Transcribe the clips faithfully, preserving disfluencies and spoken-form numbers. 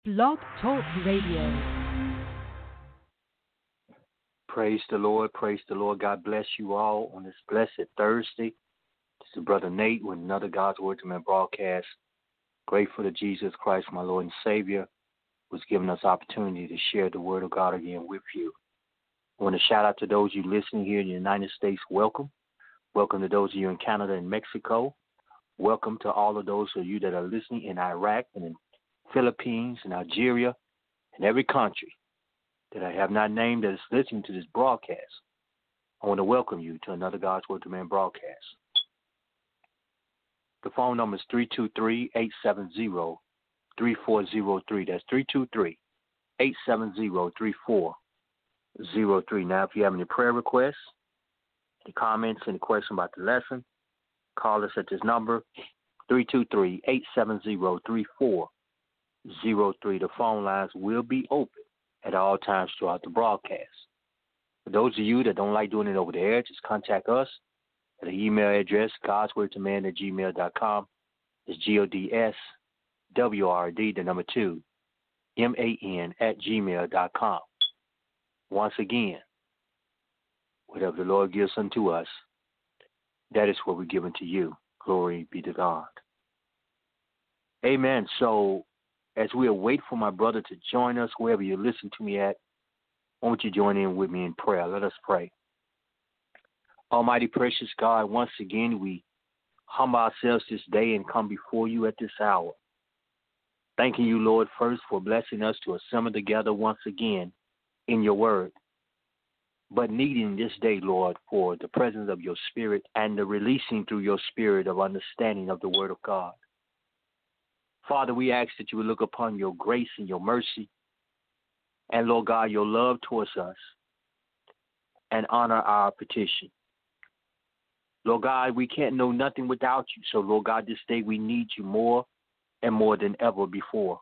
Blog Talk Radio. Praise the Lord. Praise the Lord. God bless you all on this blessed Thursday. This is Brother Nate with another God's Word to Man broadcast. Grateful to Jesus Christ, my Lord and Savior, who's given us opportunity to share the Word of God again with you. I want to shout out to those of you listening here in the United States. Welcome. Welcome to those of you in Canada and Mexico. Welcome to all of those of you that are listening in Iraq and in Philippines and Algeria and every country that I have not named that is listening to this broadcast. I want to welcome you to another God's Word to Man broadcast. The phone number is three two three, eight seven zero, three four zero three. That's three two three, eight seven zero, three four zero three. Now, if you have any prayer requests, any comments, any questions about the lesson, call us at this number, three two three, eight seven zero, three four zero three. The phone lines will be open at all times throughout the broadcast. For those of you that don't like doing it over the air, just contact us at the email address, godswordtoman at gmail dot com. It's G O D S W R D, the number two, M A N at gmail dot com. Once again, whatever the Lord gives unto us, that is what we give unto you. Glory be to God. Amen. So, as we await for my brother to join us, wherever you listen to me at, I want you to join in with me in prayer. Let us pray. Almighty, precious God, once again, we humble ourselves this day and come before you at this hour. Thanking you, Lord, first for blessing us to assemble together once again in your word, but needing this day, Lord, for the presence of your spirit and the releasing through your spirit of understanding of the word of God. Father, we ask that you would look upon your grace and your mercy and, Lord God, your love towards us and honor our petition. Lord God, we can't know nothing without you. So, Lord God, this day we need you more and more than ever before.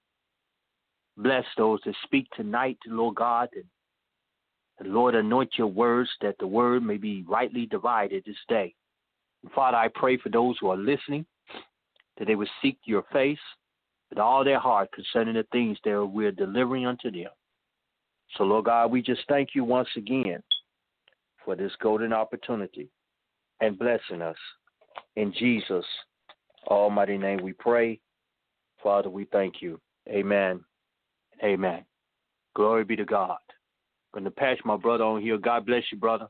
Bless those that speak tonight, Lord God, and the Lord anoint your words that the word may be rightly divided this day. And Father, I pray for those who are listening, that they would seek your face with all their heart concerning the things that we're delivering unto them. So, Lord God, we just thank you once again for this golden opportunity and blessing us. In Jesus' almighty name we pray. Father, we thank you. Amen. Amen. Glory be to God. I'm going to pass my brother on here. God bless you, brother.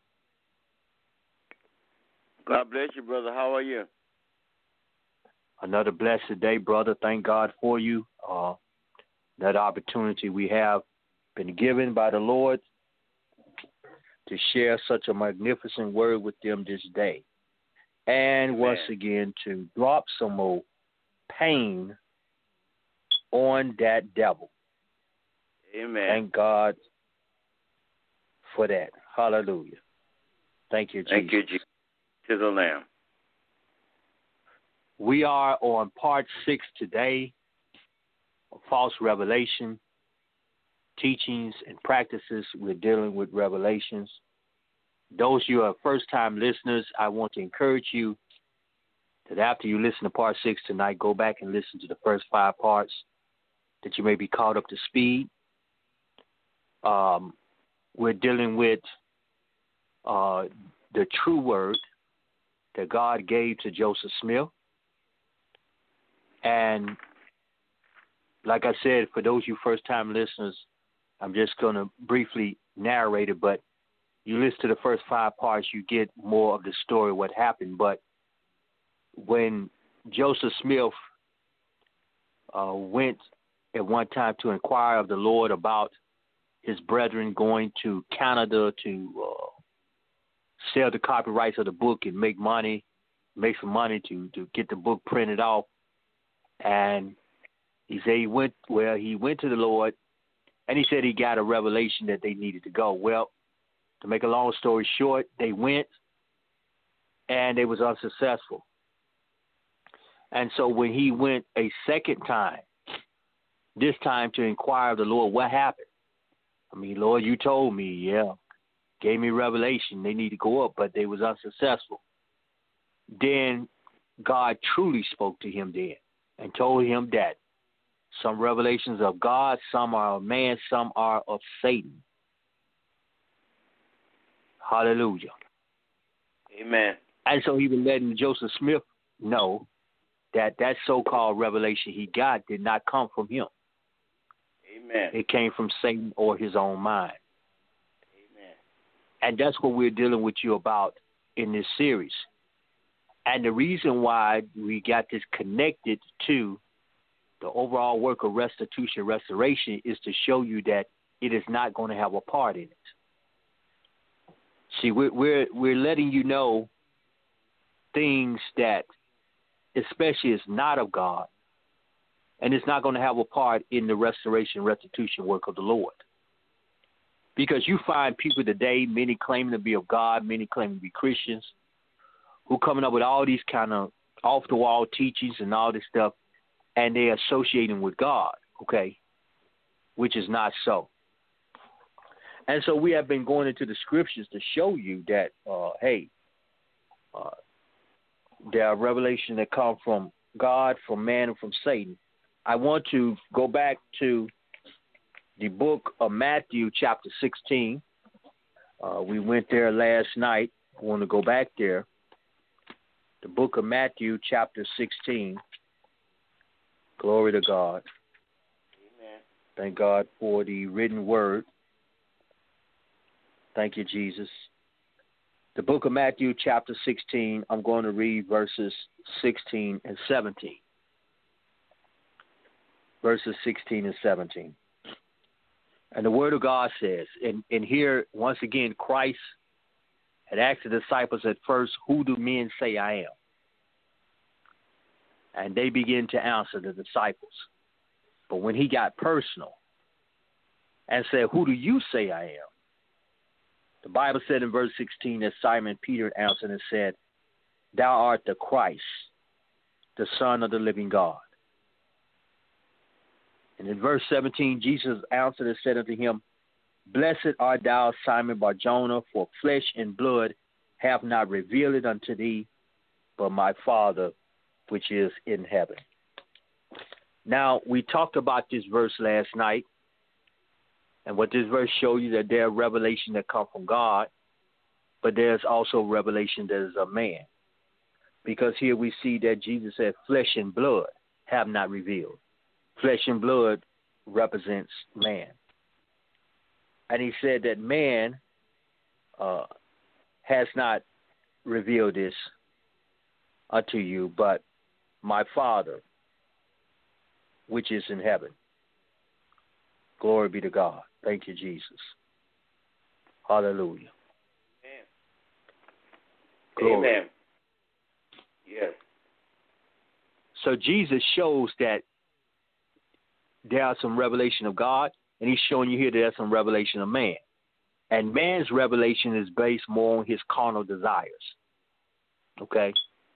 God bless you, brother. How are you? Another blessed day, brother. Thank God for you. Uh, that opportunity we have been given by the Lord to share such a magnificent word with them this day. And Amen. Once again, to drop some more pain on that devil. Amen. Thank God for that. Hallelujah. Thank you, Jesus. Thank you, Jesus. To the Lamb. We are on part six today of false revelation, teachings and practices. We're dealing with revelations. Those of you who are first-time listeners, I want to encourage you that after you listen to part six tonight, go back and listen to the first five parts that you may be caught up to speed. Um, we're dealing with uh, the true word that God gave to Joseph Smith. And like I said, for those of you first-time listeners, I'm just going to briefly narrate it, but you listen to the first five parts, you get more of the story, what happened. But when Joseph Smith uh, went at one time to inquire of the Lord about his brethren going to Canada to uh, sell the copyrights of the book and make money, make some money to, to get the book printed off, and he said he went, well, he went to the Lord, and he said he got a revelation that they needed to go. Well, to make a long story short, they went, and they was unsuccessful. And so when he went a second time, this time to inquire of the Lord, what happened? I mean, Lord, you told me, yeah, gave me revelation, they need to go up, but they was unsuccessful. Then God truly spoke to him then and told him that Some revelations of God, some are of man, some are of Satan. Hallelujah. Amen. And so he was letting Joseph Smith know that that so-called revelation he got did not come from him. Amen. It came from Satan or his own mind. Amen. And that's what we're dealing with you about in this series. And the reason why we got this connected to the overall work of restitution, restoration, is to show you that it is not going to have a part in it. See, we're we're, we're letting you know things that especially is not of God, and it's not going to have a part in the restoration, restitution work of the Lord. Because you find people today, many claiming to be of God, many claiming to be Christians, who coming up with all these kind of off-the-wall teachings and all this stuff, and they're associating with God, okay, which is not so. And so we have been going into the scriptures to show you that, uh, hey, uh, there are revelations that come from God, from man, and from Satan. I want to go back to the book of Matthew, chapter sixteen. Uh, we went there last night. I want to go back there. The book of Matthew, chapter sixteen. Glory to God. Amen. Thank God for the written word. Thank you, Jesus. The book of Matthew, chapter sixteen, I'm going to read verses sixteen and seventeen. Verses sixteen and seventeen. And the word of God says, and, and here, once again, Christ had asked the disciples at first, who do men say I am? And they began to answer, the disciples. But when he got personal and said, who do you say I am? The Bible said in verse sixteen that Simon Peter answered and said, thou art the Christ, the Son of the living God. And in verse seventeen, Jesus answered and said unto him, blessed art thou, Simon Bar-Jonah, for flesh and blood have not revealed it unto thee, but my Father which is in heaven. Now, we talked about this verse last night, and what this verse shows you that there are revelations that come from God, but there's also revelation that is of man. Because here we see that Jesus said, flesh and blood have not revealed. Flesh and blood represents man. And he said that man uh, has not revealed this unto you, but my Father, which is in heaven. Glory be to God. Thank you, Jesus. Hallelujah. Amen. Glory. Amen. Yes. So Jesus shows that there are some revelation of God, and he's showing you here that there's some revelation of man. And man's revelation is based more on his carnal desires. Okay?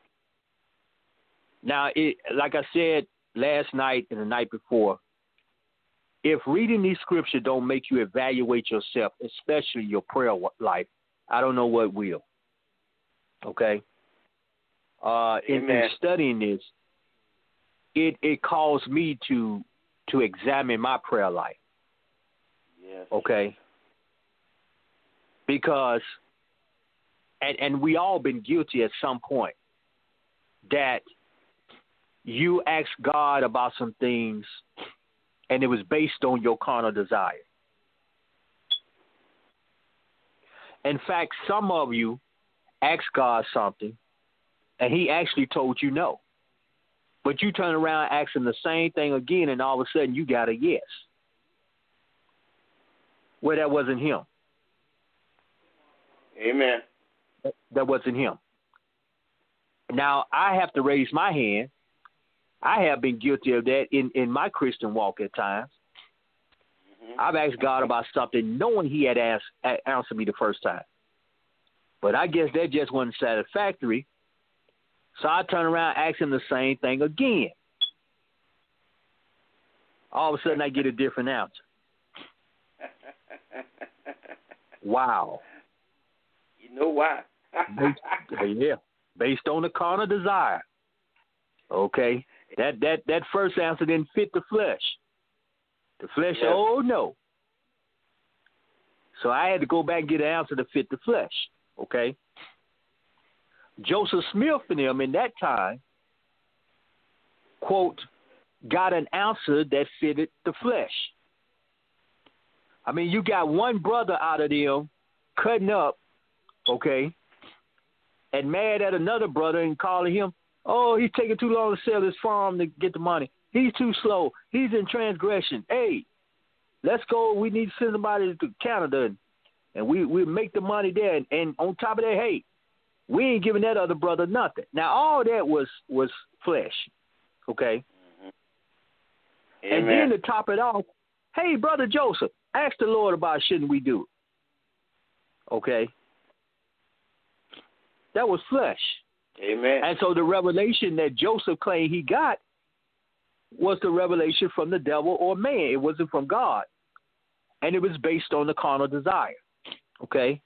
Now, it, like I said last night and the night before, if reading these scriptures don't make you evaluate yourself, especially your prayer life, I don't know what will. Okay? Uh, in, in studying this, it, it caused me to to examine my prayer life. Yes. Okay? Because, and, and we all been guilty at some point, that you asked God about some things and it was based on your carnal desire. In fact, some of you asked God something and he actually told you no. But you turn around asking the same thing again and all of a sudden you got a yes. Well, that wasn't him. Amen. That wasn't him. Now, I have to raise my hand. I have been guilty of that in, in my Christian walk at times. Mm-hmm. I've asked God about something knowing he had asked, answered me the first time. But I guess that just wasn't satisfactory. So I turn around asking the same thing again. All of a sudden I get a different answer. Wow. You know why? based, yeah, based on the carnal desire. Okay, that that that first answer didn't fit the flesh. The flesh Yes. said, oh, no. So I had to go back and get an answer to fit the flesh, okay? Joseph Smith and them in that time, quote, got an answer that fitted the flesh. I mean, you got one brother out of them cutting up, okay, and mad at another brother and calling him, oh, he's taking too long to sell his farm to get the money. He's too slow. He's in transgression. Hey, let's go. We need to send somebody to Canada, and, and we we make the money there. And, and on top of that, hey, we ain't giving that other brother nothing. Now, all that was was flesh, okay? Mm-hmm. And then to top it off, hey, Brother Joseph, ask the Lord about shouldn't we do it, okay? That was flesh. Amen. And so the revelation that Joseph claimed he got was the revelation from the devil or man. It wasn't from God. And it was based on the carnal desire. Okay?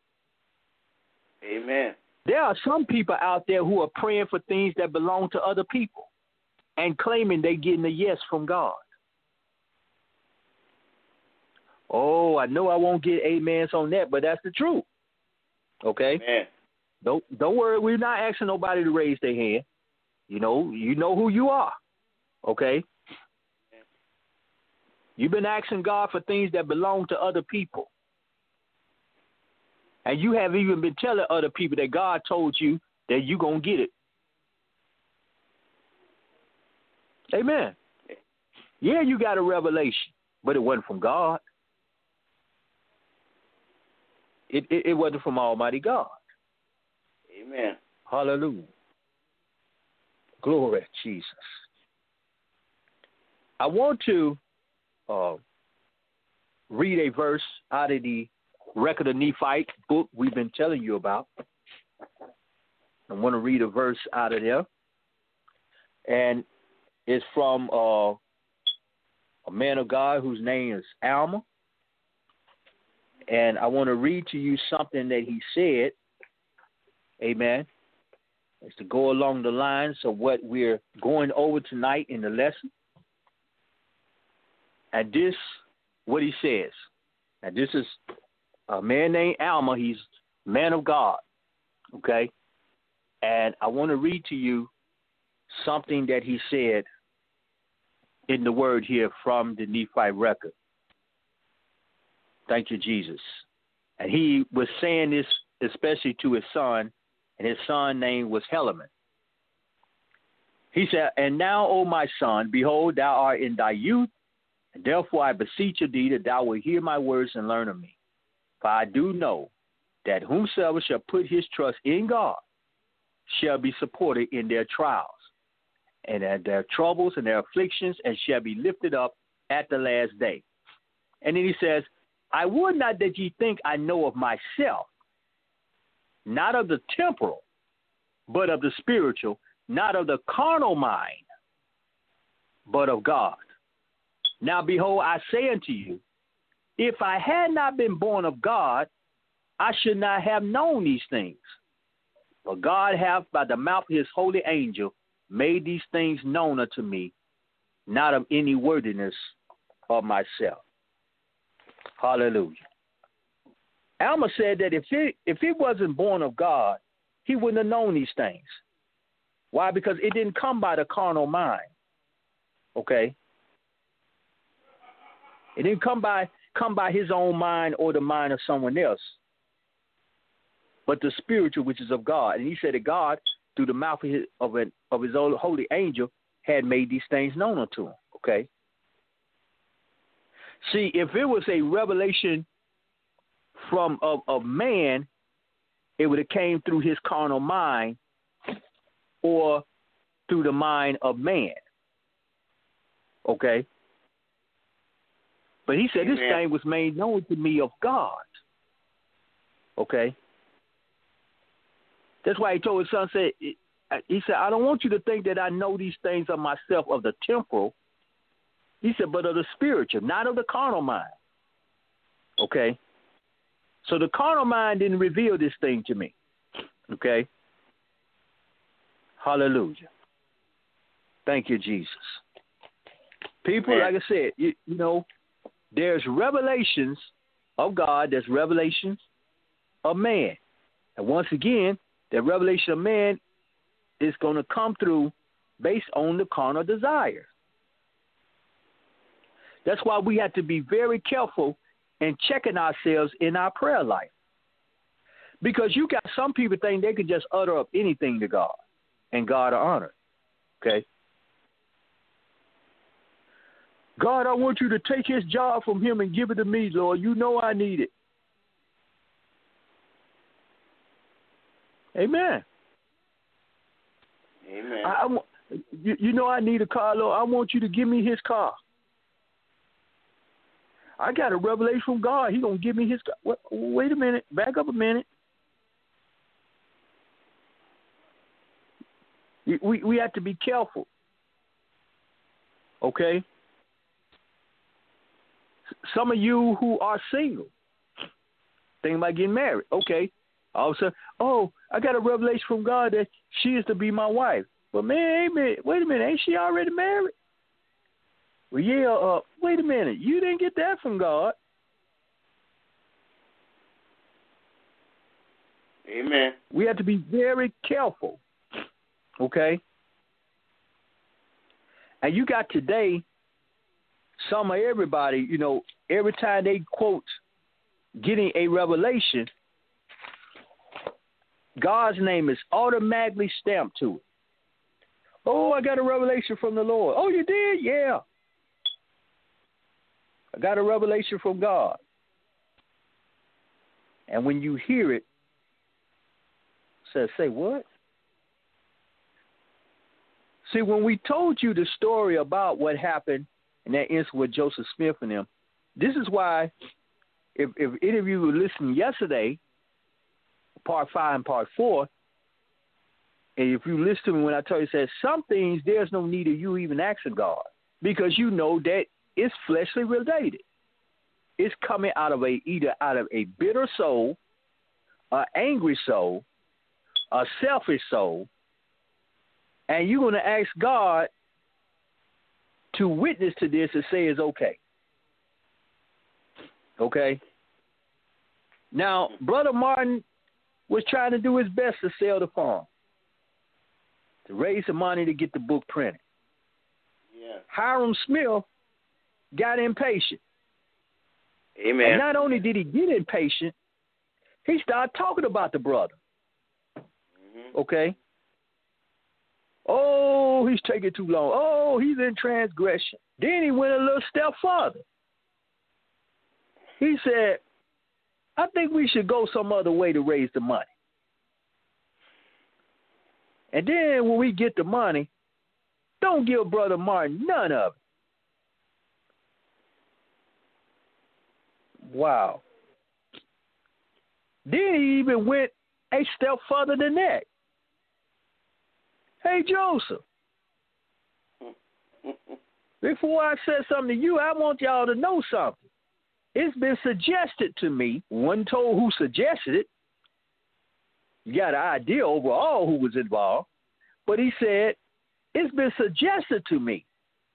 Amen. There are some people out there who are praying for things that belong to other people and claiming they're getting a yes from God. Oh, I know I won't get amens on that, but that's the truth. Okay? Amen. Don't don't worry, we're not asking nobody to raise their hand. You know, you know who you are. Okay? You've been asking God for things that belong to other people. And you have even been telling other people that God told you that you're going to get it. Amen. Yeah, you got a revelation, but it wasn't from God. It, it, it wasn't from Almighty God. Amen. Hallelujah. Glory to Jesus. I want to uh, read a verse out of the Record of Nephi book we've been telling you about. I want to read a verse out of there. And it's from uh, a man of God whose name is Alma. And I want to read to you something that he said. Amen. It's to go along the lines of what we're going over tonight in the lesson. And this, what he says. And this is a man named Alma. He's man of God. Okay? And I want to read to you something that he said in the word here from the Nephi record. Thank you, Jesus. And he was saying this especially to his son, and his son's name was Helaman. He said, and now, O my son, behold, thou art in thy youth, and therefore I beseech thee that thou wilt hear my words and learn of me. For I do know that whomsoever shall put his trust in God shall be supported in their trials, and at their troubles and their afflictions, and shall be lifted up at the last day. And then he says, I would not that ye think I know of myself, not of the temporal, but of the spiritual, not of the carnal mind, but of God. Now, behold, I say unto you, if I had not been born of God, I should not have known these things. But God hath by the mouth of his holy angel made these things known unto me, not of any worthiness of myself. Hallelujah. Alma said that if he, if he wasn't born of God, he wouldn't have known these things. Why? Because it didn't come by the carnal mind. Okay? It didn't come by come by his own mind or the mind of someone else, but the spiritual, which is of God. And he said that God, through the mouth of his, of, an, of his own holy angel, had made these things known unto him. Okay? See, if it was a revelation from of, of man, it would have came through his carnal mind or through the mind of man. Okay? But he said, Amen. This thing was made known to me of God. Okay? That's why he told his son, said, he said, I don't want you to think that I know these things of myself, of the temporal. He said, but of the spiritual, not of the carnal mind. Okay? So the carnal mind didn't reveal this thing to me. Okay? Hallelujah. Thank you, Jesus. People, Amen. like I said, you, you know, there's revelations of God, there's revelations of man. And once again, that revelation of man is going to come through based on the carnal desire. That's why we have to be very careful in checking ourselves in our prayer life. Because you got some people think they can just utter up anything to God, and God will honor it. Okay? God, I want you to take his job from him and give it to me, Lord. You know I need it. Amen. Amen. I, I, you, you know I need a car, Lord. I want you to give me his car. I got a revelation from God. He going to give me his car. Wait, wait a minute. Back up a minute. We, we have to be careful. Okay? Some of you who are single, thinking about getting married. Okay. All of a sudden, oh, I got a revelation from God that she is to be my wife. But man, wait a minute, ain't she already married? Well, yeah, uh, wait a minute, you didn't get that from God. Amen. We have to be very careful, okay? And you got today, some of everybody, you know, every time they quote getting a revelation, God's name is automatically stamped to it. Oh, I got a revelation from the Lord. Oh, you did? Yeah. I got a revelation from God. And when you hear it, says, say what? See, when we told you the story about what happened in that instance with Joseph Smith and them, this is why, if, if any of you were listening yesterday, part five and part four, and if you listen to me when I tell you, says some things there's no need of you even asking God, because you know that it's fleshly related. It's coming out of a either out of a bitter soul, an angry soul, a selfish soul, and you're going to ask God to witness to this and say it's okay. Okay? Now, Brother Martin was trying to do his best to sell the farm, to raise the money to get the book printed. Yeah. Hiram Smith got impatient. Amen. And not only did he get impatient, he started talking about the brother. Mm-hmm. Okay? Oh, he's taking too long. Oh, he's in transgression. Then he went a little step further. He said, I think we should go some other way to raise the money. And then when we get the money, don't give Brother Martin none of it. Wow. Then he even went a step further than that. Hey, Joseph, before I said something to you, I want y'all to know something. It's been suggested to me, one told who suggested it. You got an idea overall who was involved. But he said, it's been suggested to me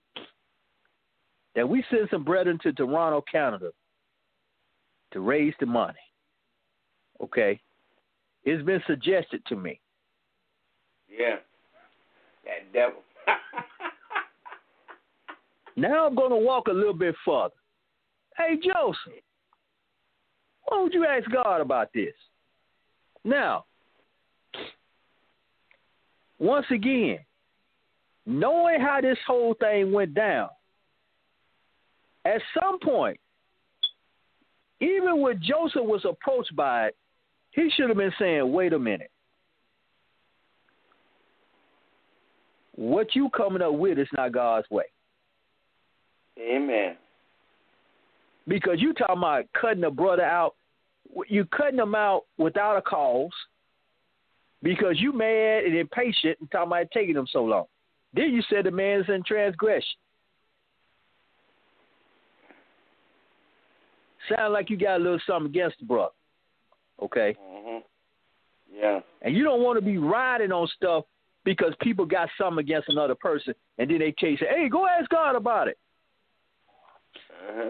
that we send some brethren to Toronto, Canada to raise the money. Okay? It's been suggested to me. Yeah. That devil. Now I'm going to walk a little bit further. Hey, Joseph, why don't you ask God about this? Now, once again, knowing how this whole thing went down, at some point, even when Joseph was approached by it, he should have been saying, wait a minute. What you coming up with is not God's way. Amen. Because you talking about cutting a brother out. You cutting him out without a cause because you mad and impatient and talking about taking him so long. Then you said the man is in transgression. Sound like you got a little something against the brother. Okay? Mm-hmm. Yeah. And you don't want to be riding on stuff because people got something against another person and then they tell you, say, hey, go ask God about it. Uh-huh.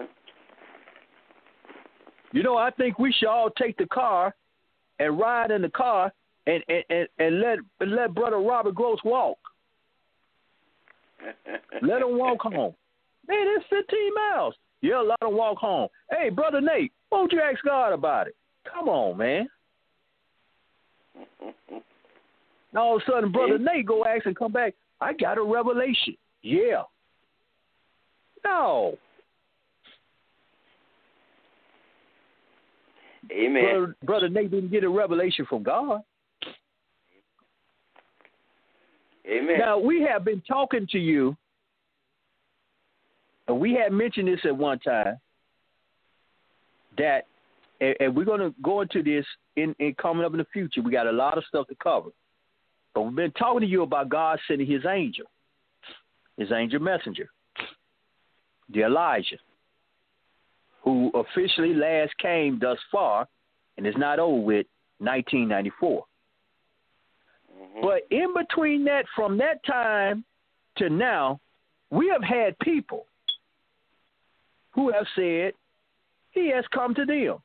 You know, I think we should all take the car and ride in the car and and, and, and let let Brother Robert Gross walk. Let him walk home. Man, it's fifteen miles. Yeah, let him walk home. Hey, Brother Nate, won't you ask God about it? Come on, man. And all of a sudden, Brother Nate go ask and come back, I got a revelation. Yeah. No. Amen. Brother, Brother Nate didn't get a revelation from God. Amen. Now, we have been talking to you, and we had mentioned this at one time, that, and, and we're going to go into this in, in coming up in the future. We got a lot of stuff to cover. But we've been talking to you about God sending his angel, his angel messenger, the Elijah, who officially last came thus far and is not over with nineteen ninety-four. Mm-hmm. But in between that, from that time to now, we have had people who have said he has come to them.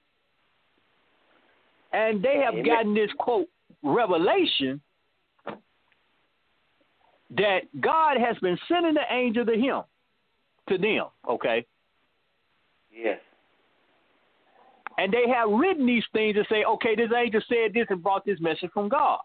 And they have Amen. Gotten this, quote, revelation that God has been sending the angel to him, to them, okay? Yes. And they have written these things to say, okay, this angel said this and brought this message from God.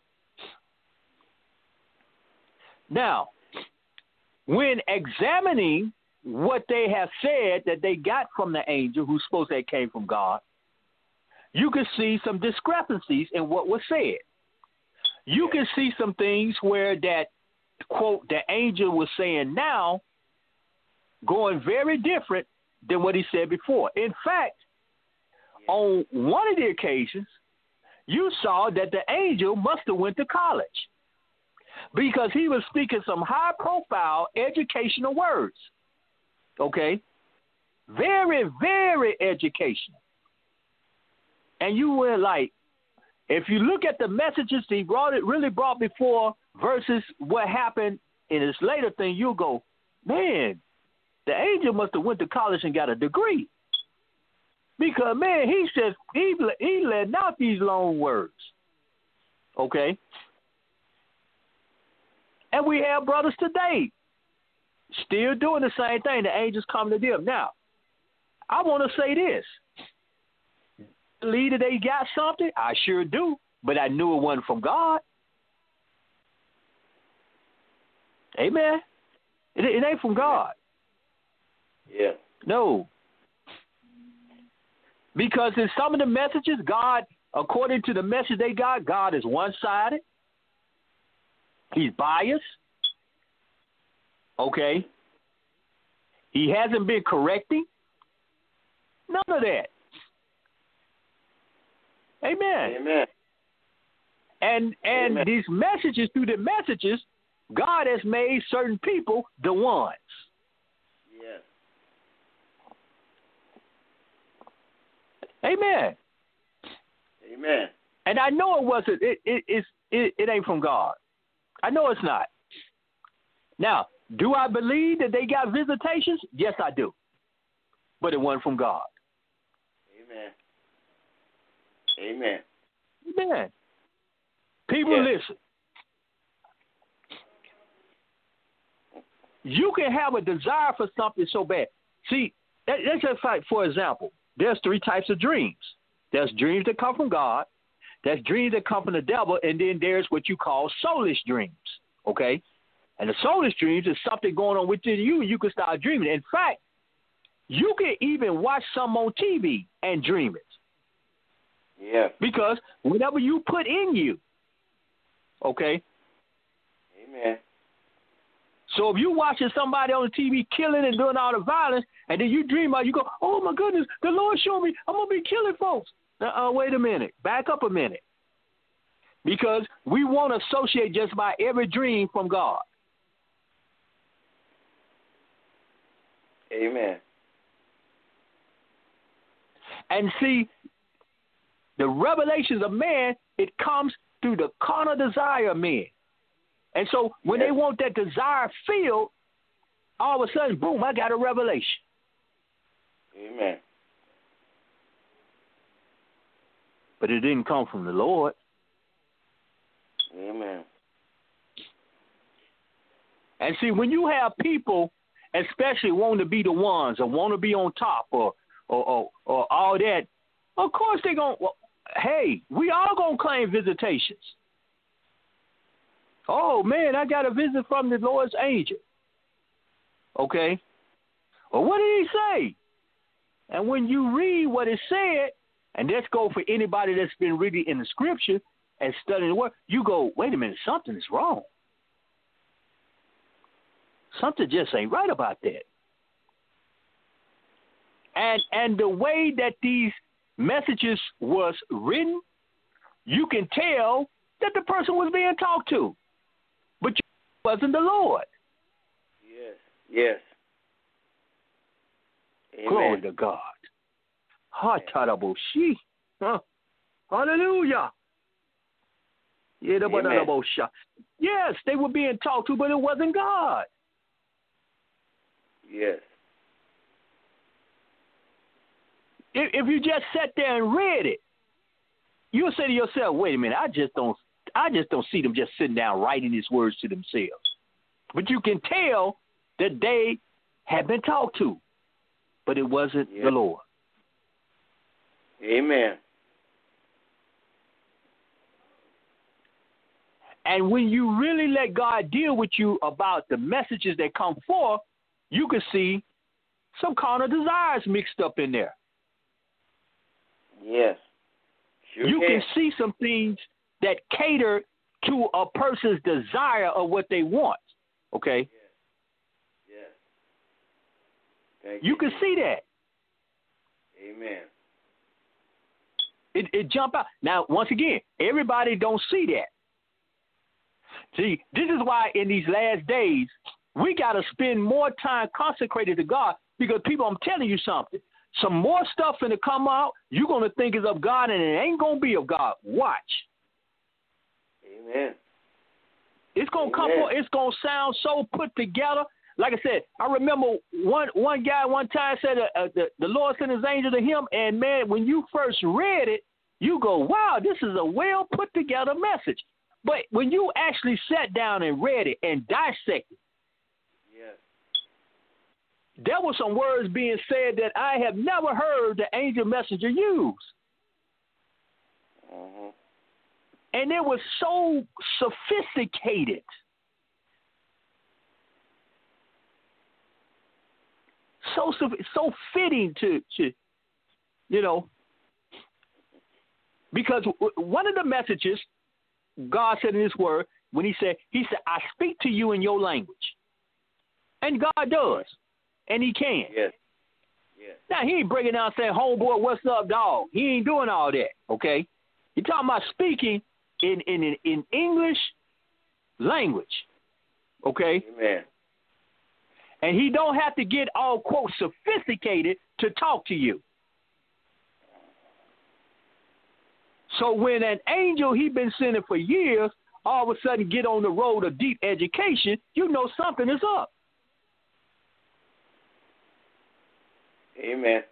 Now, when examining what they have said that they got from the angel who's supposed to have came from God, you can see some discrepancies in what was said. You can see some things where that, quote, the angel was saying now going very different than what he said before. In fact, on one of the occasions, you saw that the angel must have went to college because he was speaking some high-profile educational words, okay? Very, very educational. And you were like, if you look at the messages he brought it really brought before versus what happened in his later thing, you'll go, man, the angel must have went to college and got a degree. Because, man, he says, he, he let out these long words. Okay? And we have brothers today still doing the same thing. The angels come to them. Now, I want to say this. Believe that they got something? I sure do. But I knew it wasn't from God. Amen. It, it ain't from God. Yeah. No. Because in some of the messages, God, according to the message they got, God is one-sided. He's biased. Okay. He hasn't been correcting. None of that. Amen. Amen. And and Amen. These messages, through the messages, God has made certain people the ones. Yeah. Amen. Amen. And I know it wasn't. It it it, it, it ain't from God. I know it's not. Now, do I believe that they got visitations? Yes, I do. But it wasn't from God. Amen. Amen. Amen. People, yeah. listen. You can have a desire for something so bad. See, that, that's just like, for example, there's three types of dreams. There's dreams that come from God. There's dreams that come from the devil. And then there's what you call soulish dreams. Okay? And the soulish dreams is something going on within you. You can start dreaming. In fact, you can even watch some on T V and dream it. Yeah. Because whatever you put in you, okay? Amen. So if you're watching somebody on the T V killing and doing all the violence, and then you dream about, you go, oh my goodness, the Lord showed me I'm gonna be killing folks. Uh, uh wait a minute, back up a minute, because we won't associate just by every dream from God. Amen. And see, the revelations of man, it comes through the carnal desire of men. And so when yes. they want that desire filled, all of a sudden, boom, I got a revelation. but it didn't come from the Lord. Amen. And see, when you have people, especially want to be the ones or want to be on top or or, or, or all that, of course they're going to, well, hey, we all going to claim visitations. Oh, man, I got a visit from the Lord's angel. Okay. Well, what did he say? And when you read what it said, and let's go for anybody that's been reading in the scripture and studying the word, you go, wait a minute, something is wrong. Something just ain't right about that. And and the way that these messages was written, you can tell that the person was being talked to, but it wasn't the Lord. Yes. Yes. Amen. Glory to God. Ha-ta-da-bo-shi. Huh? Hallelujah. Yeah, yes, they were being talked to, but it wasn't God. Yes. If, if you just sat there and read it, you'll say to yourself, "Wait a minute, I just don't, I just don't see them just sitting down writing these words to themselves." But you can tell that they had been talked to, but it wasn't yes. the Lord. Amen. And when you really let God deal with you about the messages that come forth, you can see some carnal desires mixed up in there. Yes. Sure you can. can see some things that cater to a person's desire of what they want. Okay? Yes. Yes. Thank you. You can see that. Amen. It, it jump out. Now, once again, everybody don't see that. See, this is why in these last days, we got to spend more time consecrated to God because people, I'm telling you something. Some more stuff going to come out, you're going to think is of God, and it ain't going to be of God. Watch. Amen. It's going to come, it's going to sound so put together. Like I said, I remember one one guy one time said uh, uh, the, the Lord sent his angel to him, and, man, when you first read it, you go, wow, this is a well put together message. But when you actually sat down and read it and dissected, yes. there were some words being said that I have never heard the angel messenger use. Mm-hmm. And it was so sophisticated. So so fitting to, to, you know, because one of the messages God said in his word, when he said, he said, I speak to you in your language. And God does. And he can. Yes. Yes. Now, he ain't breaking down saying, homeboy, what's up, dog? He ain't doing all that, okay? You're talking about speaking in, in, in English language, okay? Amen. And he don't have to get all, quote, sophisticated to talk to you. So when an angel he been sending for years, all of a sudden get on the road of deep education, you know something is up. Amen.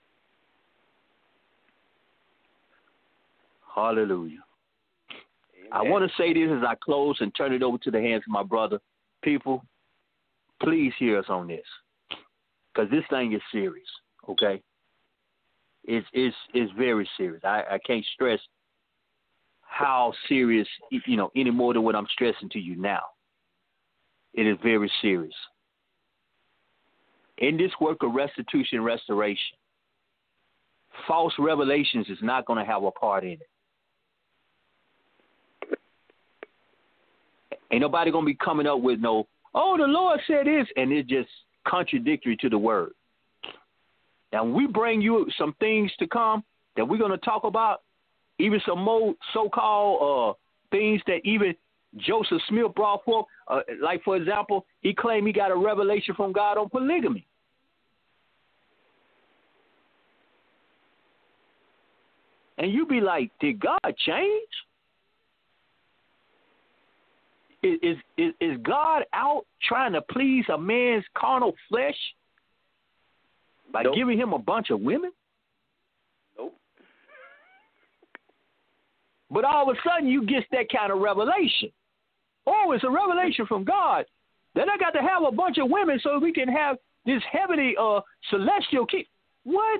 Hallelujah. Amen. I want to say this as I close and turn it over to the hands of my brother. People, please hear us on this, because this thing is serious, okay? It's, it's, it's very serious. I, I can't stress how serious, you know, any more than what I'm stressing to you now. It is very serious. In this work of restitution and restoration, false revelations is not going to have a part in it. Ain't nobody going to be coming up with no, oh, the Lord said this, and it's just contradictory to the word. Now, when we bring you some things to come that we're going to talk about, even some more so-called uh, things that even Joseph Smith brought forth, uh, like, for example, he claimed he got a revelation from God on polygamy. And you be like, did God change? Is, is, is, is God out trying to please a man's carnal flesh by nope. giving him a bunch of women? Nope. But all of a sudden, you get that kind of revelation. Oh, it's a revelation from God. Then I got to have a bunch of women so we can have this heavenly uh, celestial king. What?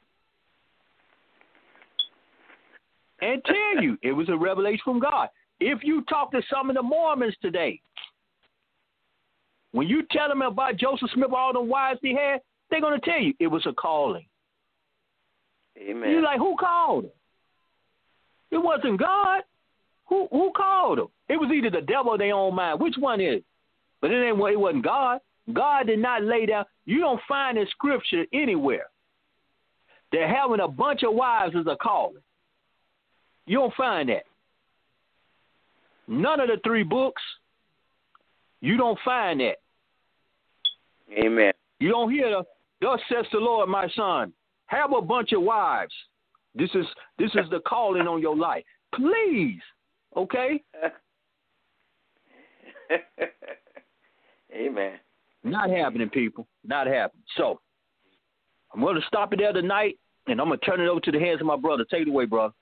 And tell you, it was a revelation from God. If you talk to some of the Mormons today, when you tell them about Joseph Smith, all the wives he had, they're going to tell you it was a calling. Amen. You're like, who called him? It wasn't God. Who who called him? It was either the devil or their own mind. Which one is it? But it ain't. It wasn't God. God did not lay down. You don't find in Scripture anywhere that having a bunch of wives is a calling. You don't find that. None of the three books. You don't find that. Amen. You don't hear the thus says the Lord, my son, have a bunch of wives. This is this is the calling on your life. Please, okay? Amen. Not happening, people. Not happening. So I'm going to stop it there tonight, and I'm going to turn it over to the hands of my brother. Take it away, brother.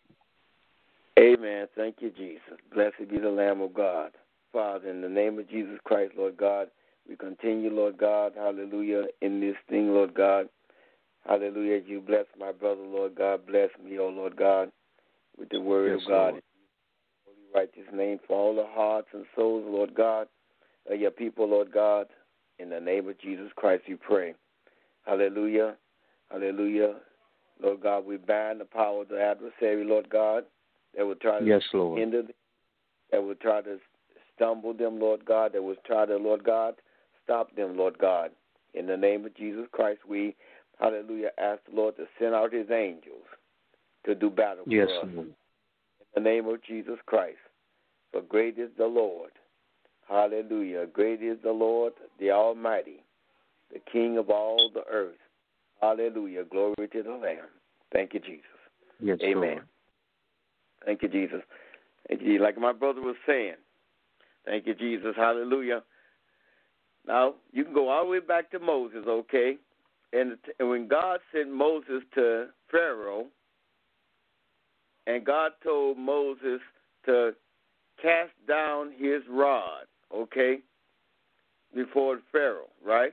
Amen. Thank you, Jesus. Blessed be the Lamb of God. Father, in the name of Jesus Christ, Lord God, we continue, Lord God, hallelujah, in this thing, Lord God. Hallelujah. As you bless my brother, Lord God, bless me, oh Lord God, with the word Yes, of God. Lord. Holy righteous name for all the hearts and souls, Lord God, of your people, Lord God. In the name of Jesus Christ, we pray. Hallelujah. Hallelujah. Lord God, we bind the power of the adversary, Lord God, that will try to yes, Lord. hinder them, that will try to stumble them, Lord God, that will try to, Lord God, stop them, Lord God. In the name of Jesus Christ, we, hallelujah, ask the Lord to send out his angels to do battle yes, for us. Lord. In the name of Jesus Christ, for great is the Lord. Hallelujah. Great is the Lord, the Almighty, the King of all the earth. Hallelujah. Glory to the Lamb. Thank you, Jesus. Yes, Amen. Lord. Thank you, Jesus. Thank you. Like my brother was saying, thank you, Jesus. Hallelujah. Now, you can go all the way back to Moses, okay? And, and when God sent Moses to Pharaoh, and God told Moses to cast down his rod, okay, before Pharaoh, right?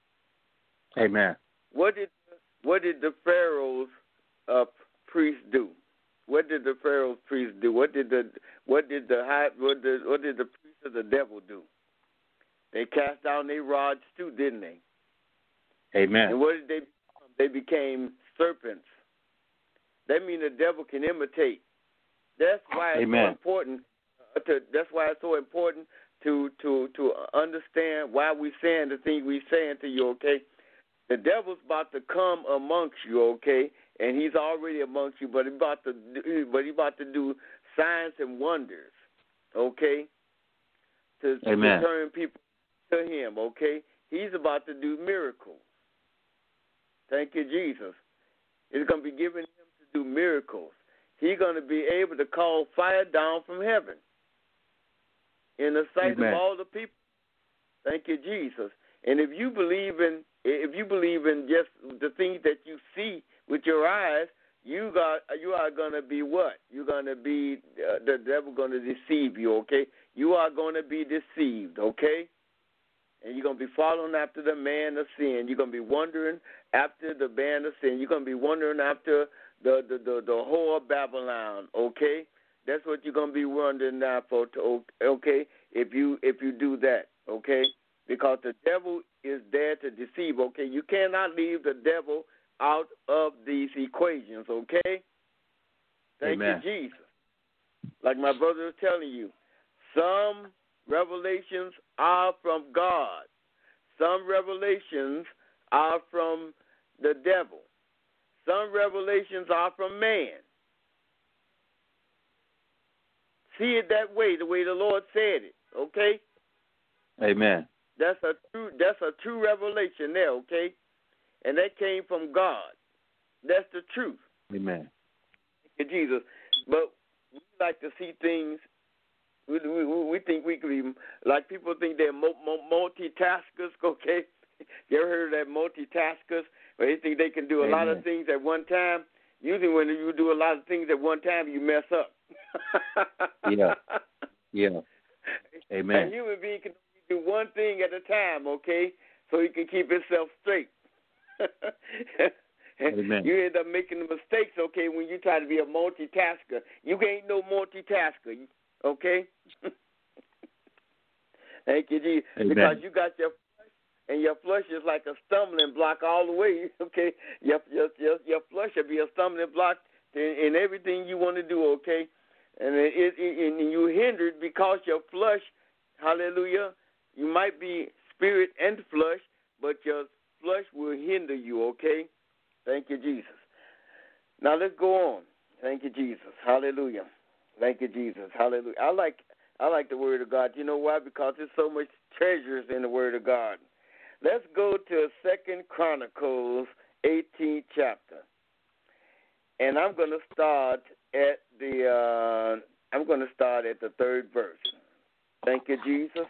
Amen. What did what did the Pharaoh's uh, priests do? What did the Pharaoh's priests do? What did the what did the high, what did what did the priests of the devil do? They cast down their rods too, didn't they? Amen. And what did they become? They became serpents. That means the devil can imitate. That's why it's Amen. so important. Uh, to, that's why it's so important to to to understand why we saying the things we saying to you. Okay, the devil's about to come amongst you. Okay, and he's already amongst you, but he about to do, but he about to do signs and wonders. Okay, to, to Amen. turn people to him. Okay, he's about to do miracles. Thank you, Jesus. He's going to be giving him to do miracles. He's going to be able to call fire down from heaven in the sight Amen. of all the people. Thank you, Jesus. And if you believe in, if you believe in just the things that you see with your eyes, you got, you are going to be what? You're going to be uh, the devil going to deceive you. Okay, you are going to be deceived. Okay. And you're going to be following after the man of sin. You're going to be wandering after the man of sin. You're going to be wandering after the the, the, the whore of Babylon, okay? That's what you're going to be wondering now for, okay, if you if you do that, okay? Because the devil is there to deceive, okay? You cannot leave the devil out of these equations, okay? Thank Amen. you, Jesus. Like my brother was telling you, some revelations are from God. Some revelations are from the devil. Some revelations are from man. See it that way, the way the Lord said it, okay? Amen. That's a true that's a true revelation there, okay? And that came from God. That's the truth. Amen. Thank you, Jesus. But we like to see things. We, we, we think we could be, like people think they're multitaskers, okay? You ever heard of that multitaskers? Where they think they can do a Amen. lot of things at one time. Usually when you do a lot of things at one time, you mess up. Yeah. Yeah. Amen. A human being can only do one thing at a time, okay? So he can keep himself straight. Amen. You end up making the mistakes, okay, when you try to be a multitasker. You ain't no multitasker, okay? Thank you, Jesus. Amen. Because you got your flesh, and your flesh is like a stumbling block all the way, okay? Your your your, your flesh will be a stumbling block in, in everything you want to do, okay? And it, it, it, and you're hindered because your flesh, hallelujah, you might be spirit and flesh, but your flesh will hinder you, okay? Thank you, Jesus. Now let's go on. Thank you, Jesus. Hallelujah. Thank you, Jesus. Hallelujah. I like I like the Word of God. You know why? Because there's so much treasures in the Word of God. Let's go to Second Chronicles, eighteenth chapter, and I'm going to start at the uh, I'm going to start at the third verse. Thank you, Jesus.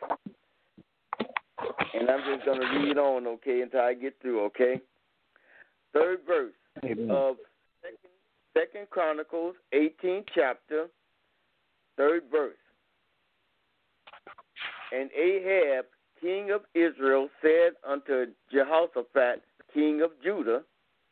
And I'm just going to read on, okay, until I get through, okay? Third verse Amen. of Second, Second Chronicles, eighteenth chapter, third verse. And Ahab, king of Israel, said unto Jehoshaphat, king of Judah,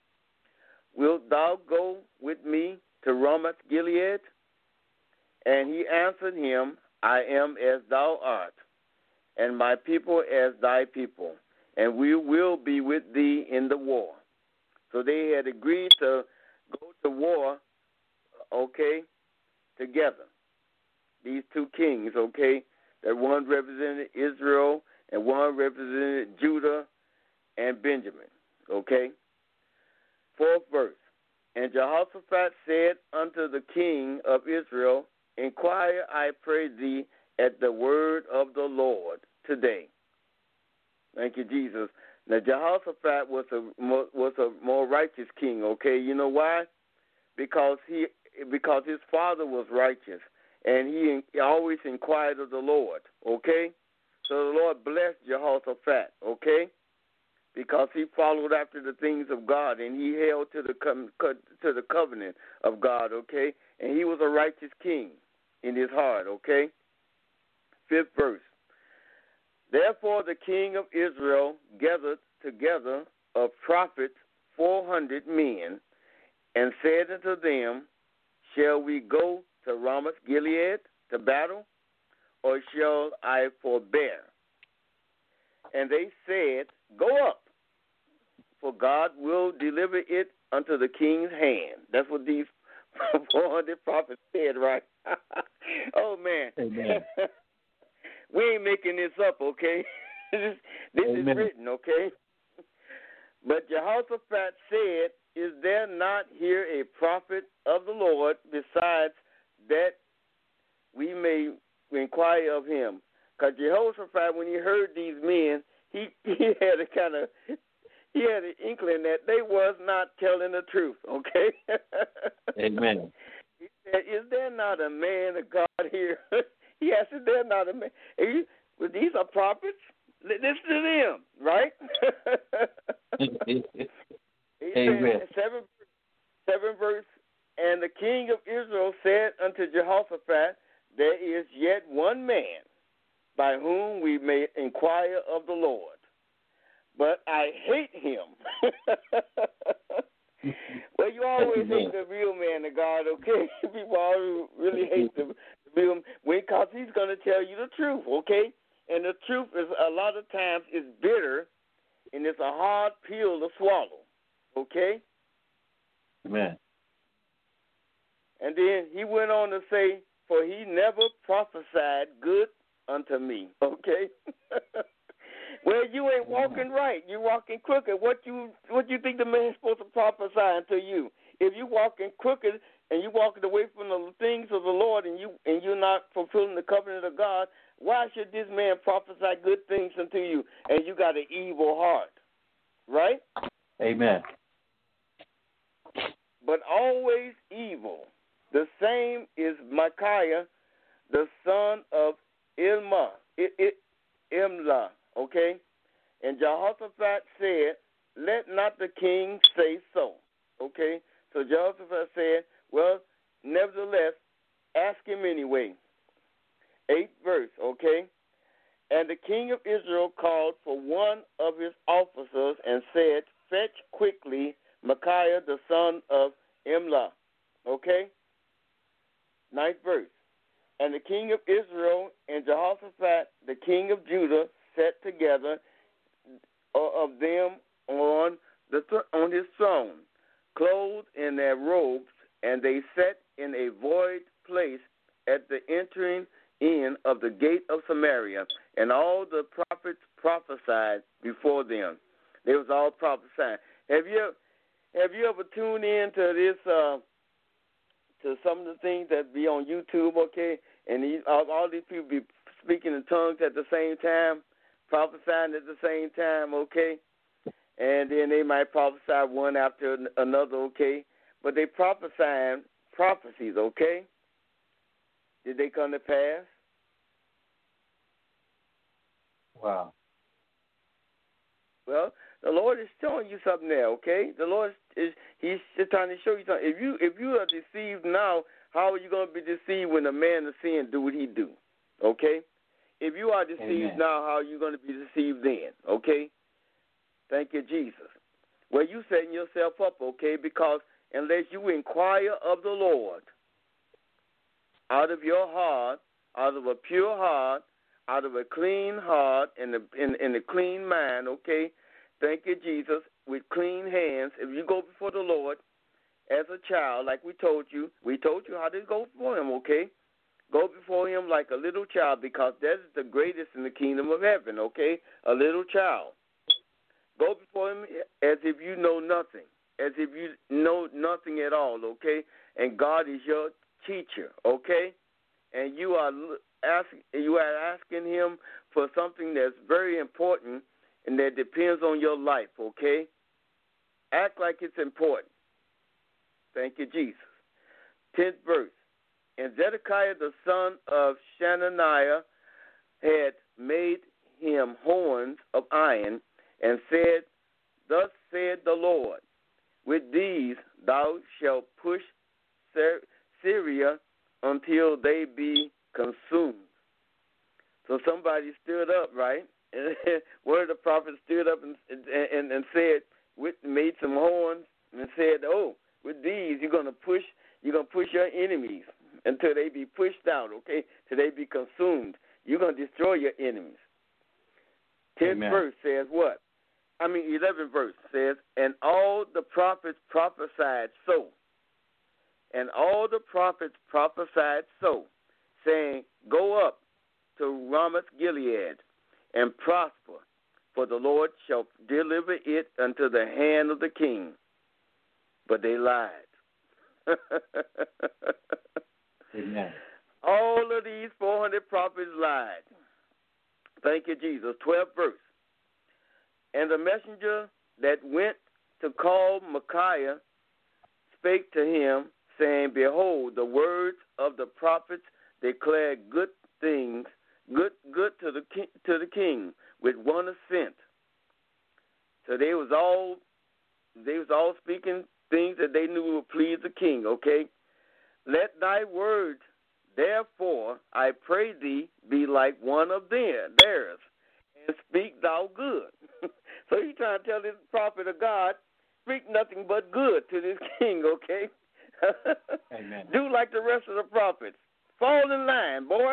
Wilt thou go with me to Ramoth Gilead? And he answered him, I am as thou art, and my people as thy people, and we will be with thee in the war. So they had agreed to go to war, okay, together. These two kings, okay, that one represented Israel and one represented Judah and Benjamin, okay. Fourth verse. And Jehoshaphat said unto the king of Israel, Inquire, I pray thee, at the word of the Lord today. Thank you, Jesus. Now, Jehoshaphat was a was a more righteous king. Okay, you know why? Because he because his father was righteous, and he, he always inquired of the Lord. Okay, so the Lord blessed Jehoshaphat. Okay, because he followed after the things of God, and he held to the to the covenant of God. Okay, and he was a righteous king in his heart. Okay. Fifth verse. Therefore the king of Israel gathered together of prophets four hundred men, and said unto them, Shall we go to Ramoth Gilead to battle, or shall I forbear? And they said, Go up, for God will deliver it unto the king's hand. That's what these four hundred prophets said, right? Oh, man. Amen. We ain't making this up, okay? this this is written, okay? But Jehoshaphat said, Is there not here a prophet of the Lord besides that we may inquire of him? Because Jehoshaphat, when he heard these men, he, he had a kind of, he had an inkling that they was not telling the truth, okay? Amen. He said, Is there not a man of God here? He asked, Is there not a man? You, well, these are prophets. Listen to them, right? He Amen. said, seven, seven verse, and the king of Israel said unto Jehoshaphat, There is yet one man by whom we may inquire of the Lord, but I hate him. Well, you always hate the real man of God, okay? People always really hate the real man because he's going to tell you the truth, okay? And the truth is a lot of times is bitter, and it's a hard pill to swallow, okay? Amen. And then he went on to say, For he never prophesied good unto me, okay? Well, you ain't walking right. You're walking crooked. What you what you think the man's supposed to prophesy unto you? If you walking crooked and you walking away from the things of the Lord and you and you're not fulfilling the covenant of God, why should this man prophesy good things unto you? And you got an evil heart, right? Amen. But always evil. The same is Micaiah, the son of Ilma, Imlah. Okay? And Jehoshaphat said, Let not the king say so. Okay? So Jehoshaphat said, Well, nevertheless, ask him anyway. Eighth verse, okay? And the king of Israel called for one of his officers and said, fetch quickly Micaiah the son of Imlah. Okay? Ninth verse. And the king of Israel and Jehoshaphat, the king of Judah, sat together of them on the th- on his throne, clothed in their robes, and they sat in a void place at the entering in of the gate of Samaria, and all the prophets prophesied before them. They was all prophesying. Have you have you ever tuned in to this uh, to some of the things that be on YouTube? Okay, and these, all, all these people be speaking in tongues at the same time, prophesying at the same time. Okay, and then they might prophesy one after another. Okay, but they prophesying prophecies. Okay. Did they come to pass? Wow. Well, the Lord is showing you something there, okay? The Lord is He's just trying to show you something. If you if you are deceived now, how are you going to be deceived when the man of sin do what he do? Okay? If you are deceived Amen. now, how are you going to be deceived then? Okay? Thank you, Jesus. Well, you setting yourself up, okay? Because unless you inquire of the Lord, out of your heart, out of a pure heart, out of a clean heart and a, in, in a clean mind, okay? Thank you, Jesus, with clean hands. If you go before the Lord as a child, like we told you, we told you how to go before him, okay? Go before him like a little child, because that is the greatest in the kingdom of heaven, okay? A little child. Go before him as if you know nothing, as if you know nothing at all, okay? And God is your teacher, okay? And you are asking you are asking him for something that's very important and that depends on your life, okay? Act like it's important. Thank you, Jesus. Tenth verse. And Zedekiah the son of Shananiah had made him horns of iron and said, thus said the Lord, with these thou shalt push Syria until they be consumed. So somebody stood up, right? One of the prophets stood up and and, and said, with, made some horns and said, "Oh, with these you're gonna push, you're gonna push your enemies until they be pushed out, okay? Till they be consumed. You're gonna destroy your enemies." Tenth verse says what? I mean, eleventh verse says, and all the prophets prophesied so. And all the prophets prophesied so, saying, go up to Ramoth Gilead and prosper, for the Lord shall deliver it unto the hand of the king. But they lied. Amen. All of these four hundred prophets lied. Thank you, Jesus. twelfth verse. And the messenger that went to call Micaiah spake to him, saying, behold, the words of the prophets declare good things, good good to the king, to the king, with one assent. So they was all they was all speaking things that they knew would please the king. Okay, let thy words, therefore, I pray thee, be like one of their, theirs, and speak thou good. So he's trying to tell this prophet of God, speak nothing but good to this king. Okay. Amen. Do like the rest of the prophets. Fall in line, boy.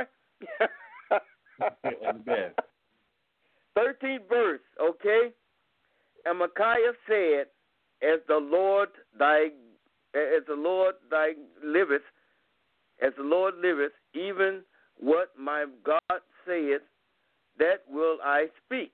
Amen. thirteenth verse, okay? And Micaiah said, as the Lord thy as the Lord thy liveth, as the Lord liveth, even what my God saith, that will I speak.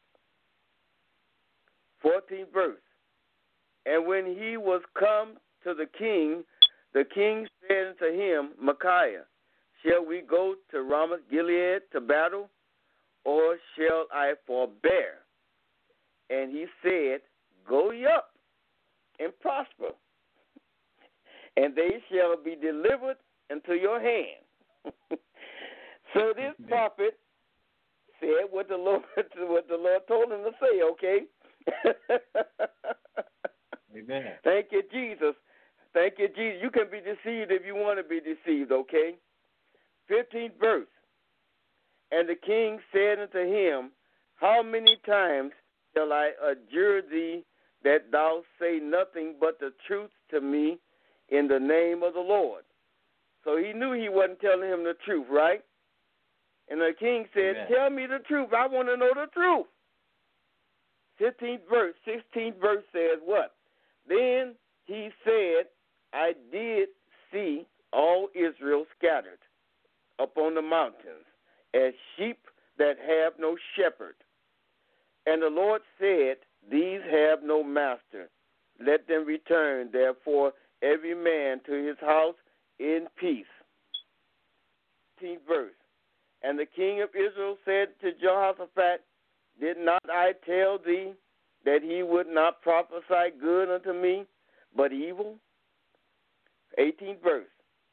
fourteenth verse. And when he was come to the king, the king said unto him, Micaiah, shall we go to Ramoth Gilead to battle, or shall I forbear? And he said, go ye up and prosper, and they shall be delivered into your hand. So this prophet said what the Lord what the Lord told him to say, okay? Amen. Thank you, Jesus. Thank you, Jesus. You can be deceived if you want to be deceived, okay? fifteenth verse. And the king said unto him, how many times shall I adjure thee that thou say nothing but the truth to me in the name of the Lord? So he knew he wasn't telling him the truth, right? And the king said, Amen. Tell me the truth. I want to know the truth. fifteenth verse, sixteenth verse says what? Then he said, I did see all Israel scattered upon the mountains, as sheep that have no shepherd. And the Lord said, these have no master. Let them return, therefore, every man to his house in peace. fifteenth verse. And the king of Israel said to Jehoshaphat, did not I tell thee that he would not prophesy good unto me, but evil? eighteenth verse.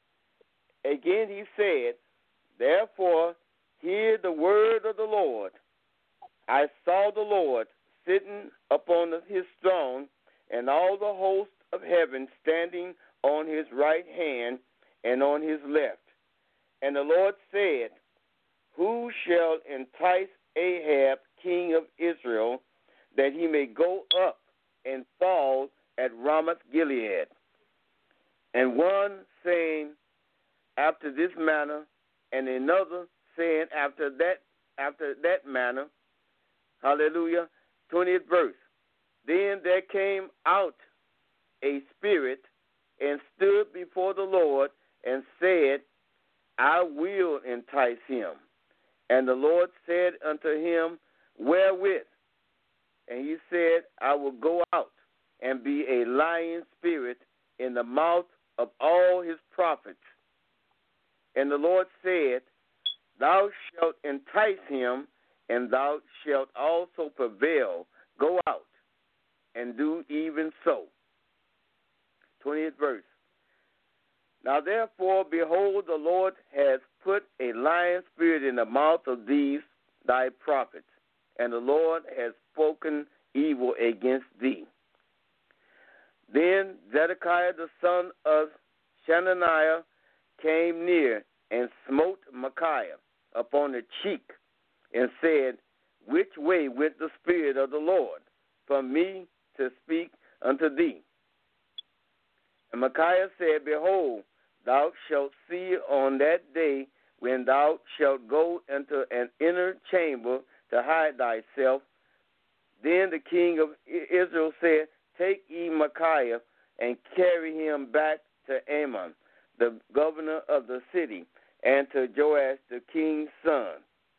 Again he said, therefore hear the word of the Lord. I saw the Lord sitting upon his throne, and all the host of heaven standing on his right hand and on his left. And the Lord said, who shall entice Ahab, king of Israel, that he may go up and fall at Ramoth Gilead? And one saying, after this manner, and another saying, after that, after that manner. Hallelujah. twentieth verse. Then there came out a spirit and stood before the Lord and said, I will entice him. And the Lord said unto him, wherewith? And he said, I will go out and be a lying spirit in the mouth of all his prophets. And the Lord said, thou shalt entice him, and thou shalt also prevail. Go out and do even so. twentieth verse. Now therefore, behold, the Lord has put a lying spirit in the mouth of these thy prophets, and the Lord has spoken evil against thee. Then Zedekiah the son of Shananiah came near and smote Micaiah upon the cheek and said, which way went the Spirit of the Lord from me to speak unto thee? And Micaiah said, behold, thou shalt see on that day when thou shalt go into an inner chamber to hide thyself. Then the king of Israel said, take ye Micaiah and carry him back to Amon, the governor of the city, and to Joash the king's son.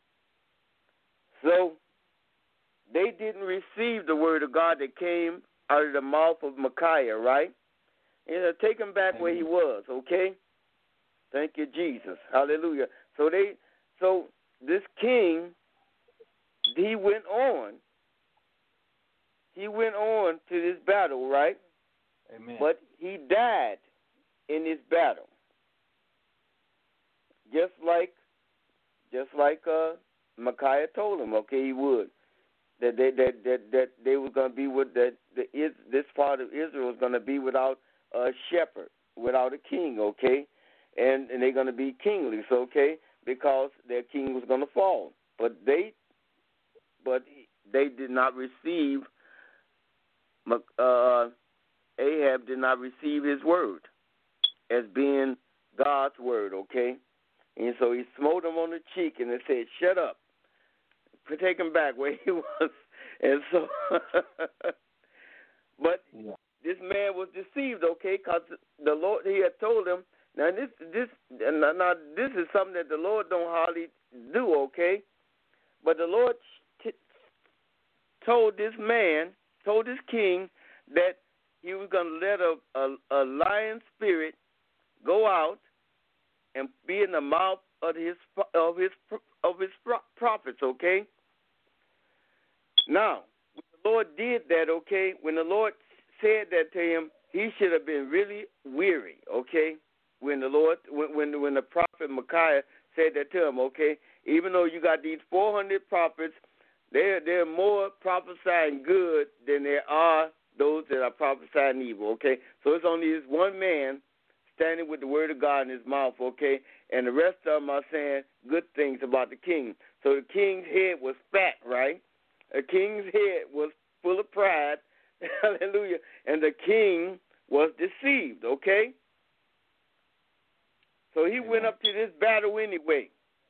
So they didn't receive the word of God that came out of the mouth of Micaiah, right? You know, take him back where he was, okay? Thank you, Jesus. Hallelujah. So they, so this king, he went on. He went on to this battle, right? Amen. But he died in this battle. Just like, just like uh, Micaiah told him, okay, he would. That they that that, that they were going to be with that the is this part of Israel was going to be without a shepherd, without a king, okay, and and they're going to be kingless, okay, because their king was going to fall. But they, but they did not receive. Uh, Ahab did not receive his word as being God's word, okay, and so he smote him on the cheek and they said, "Shut up." Take him back where he was, and so, but yeah. This man was deceived, okay, because the Lord, he had told him. Now this, this, now this is something that the Lord don't hardly do, okay, but the Lord t- told this man, told this king that he was going to let a, a, a lion spirit go out and be in the mouth of his of his of his prophets, okay. Now, when the Lord did that, okay, when the Lord said that to him, he should have been really weary, okay. When the Lord, when when, when the prophet Micaiah said that to him, okay, even though you got these four hundred prophets, they're they're more prophesying good than there are those that are prophesying evil, okay? So it's only this one man standing with the word of God in his mouth, okay? And the rest of them are saying good things about the king. So the king's head was fat, right? The king's head was full of pride, hallelujah, and the king was deceived, okay? So he went up to this battle anyway.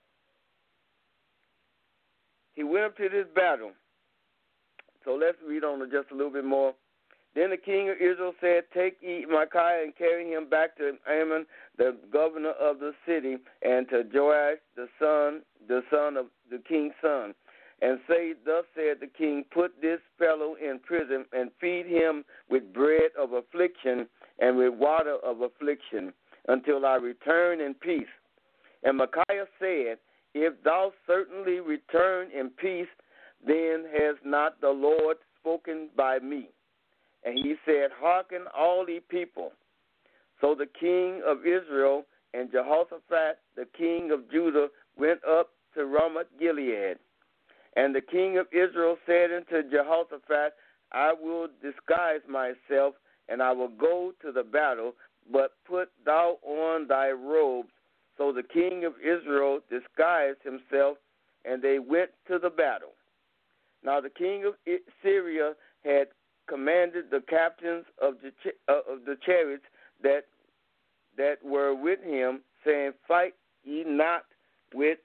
He went up to this battle. So let's read on just a little bit more. Then the king of Israel said, take ye Micaiah and carry him back to Amon, the governor of the city, and to Joash, the son, the son of the king's son, and say, thus said the king, put this fellow in prison and feed him with bread of affliction and with water of affliction until I return in peace. And Micaiah said, if thou certainly return in peace, then has not the Lord spoken by me. And he said, hearken all ye people. So the king of Israel and Jehoshaphat, the king of Judah, went up to Ramoth Gilead. And the king of Israel said unto Jehoshaphat, I will disguise myself, and I will go to the battle, but put thou on thy robes. So the king of Israel disguised himself, and they went to the battle. Now the king of Syria had commanded the captains of the uh, of the chariots that that were with him, saying, fight ye not with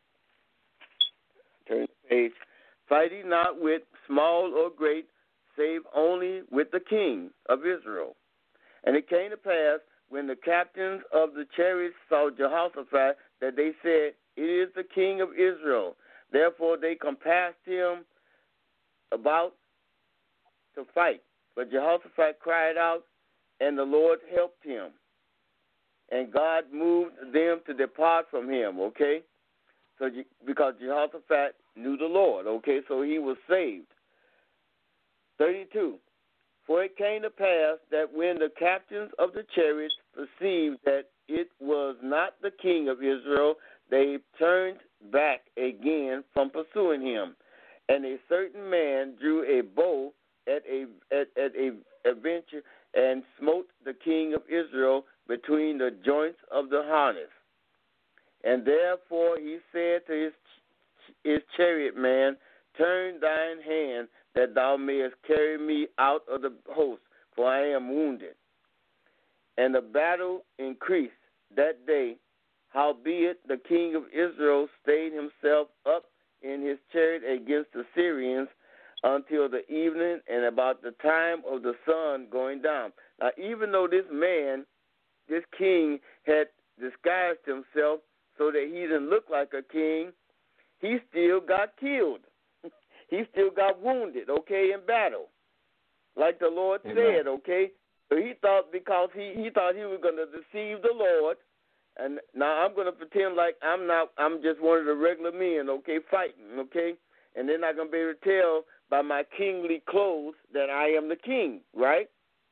turn the page, fight ye not with small or great, save only with the king of Israel. And it came to pass, when the captains of the chariots saw Jehoshaphat, that they said, it is the king of Israel. Therefore they compassed him about to fight. But Jehoshaphat cried out, and the Lord helped him. And God moved them to depart from him, okay? So because Jehoshaphat knew the Lord, okay? So he was saved. thirty-two. For it came to pass that when the captains of the chariots perceived that it was not the king of Israel, they turned back again from pursuing him. And a certain man drew a bow at a at, at a adventure and smote the king of Israel between the joints of the harness. And therefore he said to his his chariot man, turn thine hand that thou mayest carry me out of the host, for I am wounded. And the battle increased that day. Howbeit the king of Israel stayed himself up in his chariot against the Syrians until the evening and about the time of the sun going down. Now, even though this man, this king, had disguised himself so that he didn't look like a king, he still got killed. He still got wounded, okay, in battle, like the Lord Amen. Said, okay. So he thought because he, he thought he was going to deceive the Lord, and now I'm going to pretend like I'm not, I'm just one of the regular men, okay, fighting, okay, and they're not going to be able to tell by my kingly clothes that I am the king, right?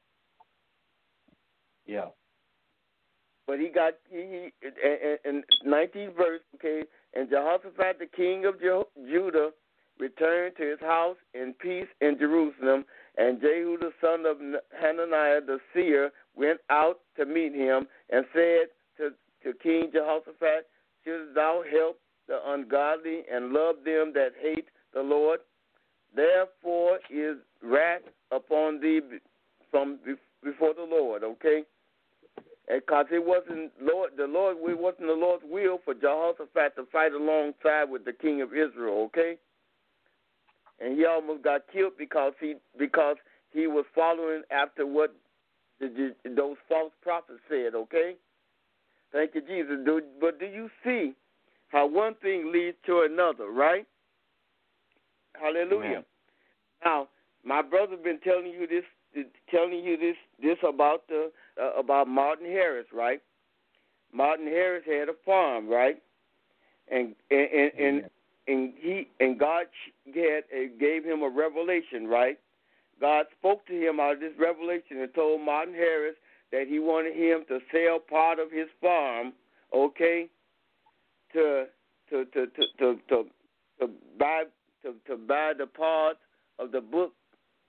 Yeah. But he got, he, he in nineteenth verse, okay, and Jehoshaphat, the king of Judah, returned to his house in peace in Jerusalem, and Jehu the son of Hananiah the seer went out to meet him and said to, to King Jehoshaphat, shouldst thou help the ungodly and love them that hate the Lord? Therefore is wrath upon thee from before the Lord, okay? Because it wasn't Lord, the Lord, it wasn't the Lord's will for Jehoshaphat to fight alongside with the king of Israel, okay? And he almost got killed because he because he was following after what the, the, those false prophets said, okay? Thank you, Jesus. Do, but do you see how one thing leads to another, right? Hallelujah. Amen. Now, my brother's been telling you this, telling you this, this about the uh, about Martin Harris, right? Martin Harris had a farm, right? And and and, and, and he and God had uh, gave him a revelation, right? God spoke to him out of this revelation and told Martin Harris that he wanted him to sell part of his farm, okay, to to to to to, to, to buy to, to buy the part of the book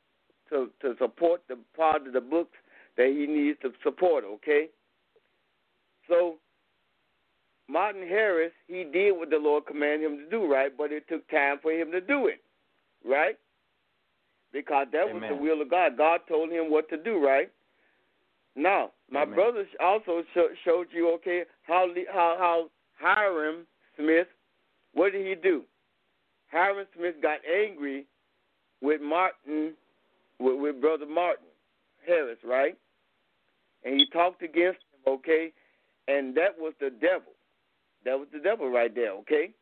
to, to support the part of the books that he needs to support, okay? So Martin Harris, he did what the Lord commanded him to do, right? But it took time for him to do it, right? Because that Amen. was the will of God. God told him what to do, right? Now, my Amen. brother also sh- showed you, okay, how how how Hiram Smith, what did he do? Hiram Smith got angry with Martin, with, with Brother Martin Harris, right? And he talked against him, okay? And that was the devil. That was the devil right there, okay?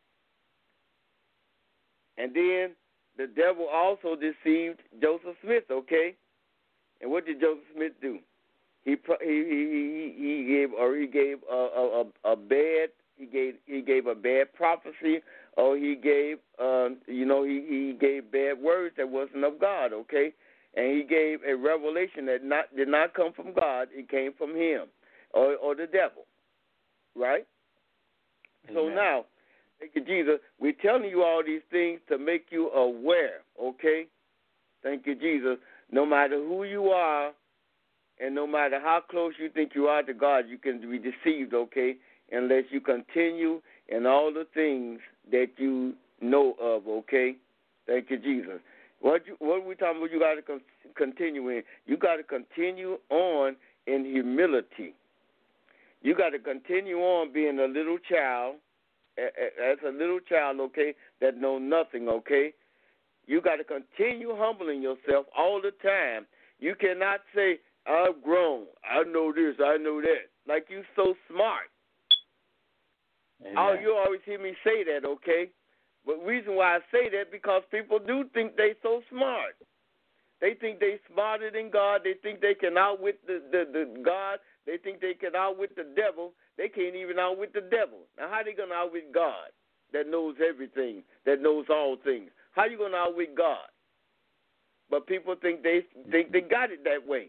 And then the devil also deceived Joseph Smith, okay? And what did Joseph Smith do? He he he he gave or he gave a a, a bad he gave he gave a bad prophecy, or he gave uh, you know he, he gave bad words that wasn't of God, okay? And he gave a revelation that not did not come from God; it came from him or or the devil, right? Amen. So now, thank you, Jesus. We're telling you all these things to make you aware, okay? Thank you, Jesus. No matter who you are, and no matter how close you think you are to God, you can be deceived, okay, unless you continue in all the things that you know of, okay? Thank you, Jesus. What you, what are we talking about? You got to con- continue in. You got to continue on in humility. You got to continue on being a little child, as a little child, okay, that know nothing, okay? You got to continue humbling yourself all the time. You cannot say, I've grown. I know this. I know that. Like you so smart. Amen. Oh, you always hear me say that, okay? But the reason why I say that, because people do think they so smart. They think they smarter than God. They think they can outwit the, the, the God. They think they can outwit the devil. They can't even outwit the devil. Now, how are they going to outwit God that knows everything, that knows all things? How are you going to outwit God? But people think they think they got it that way.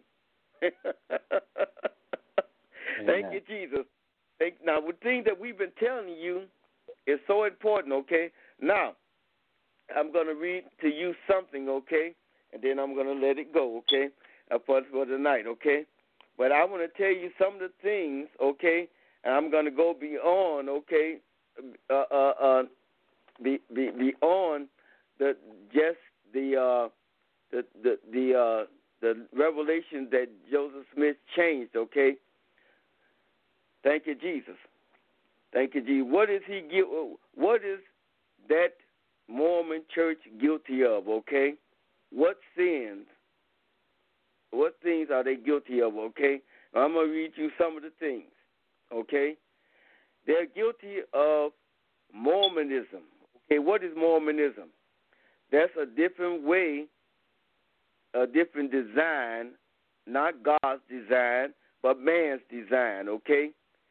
Thank you, Jesus. Thank, now, the thing that we've been telling you is so important, okay? Now, I'm going to read to you something, okay? And then I'm going to let it go, okay, uh, for, for tonight, okay? But I want to tell you some of the things, okay, and I'm going to go beyond, okay, uh, uh, uh, be, be, beyond the just the uh, the the the, uh, the revelation that Joseph Smith changed, okay? Thank you, Jesus. Thank you, Jesus. What is he guilty? What is that Mormon church guilty of, okay? What sins? What things are they guilty of, okay? Now, I'm going to read you some of the things, okay? They're guilty of Mormonism. Okay, what is Mormonism? That's a different way, a different design, not God's design, but man's design, okay?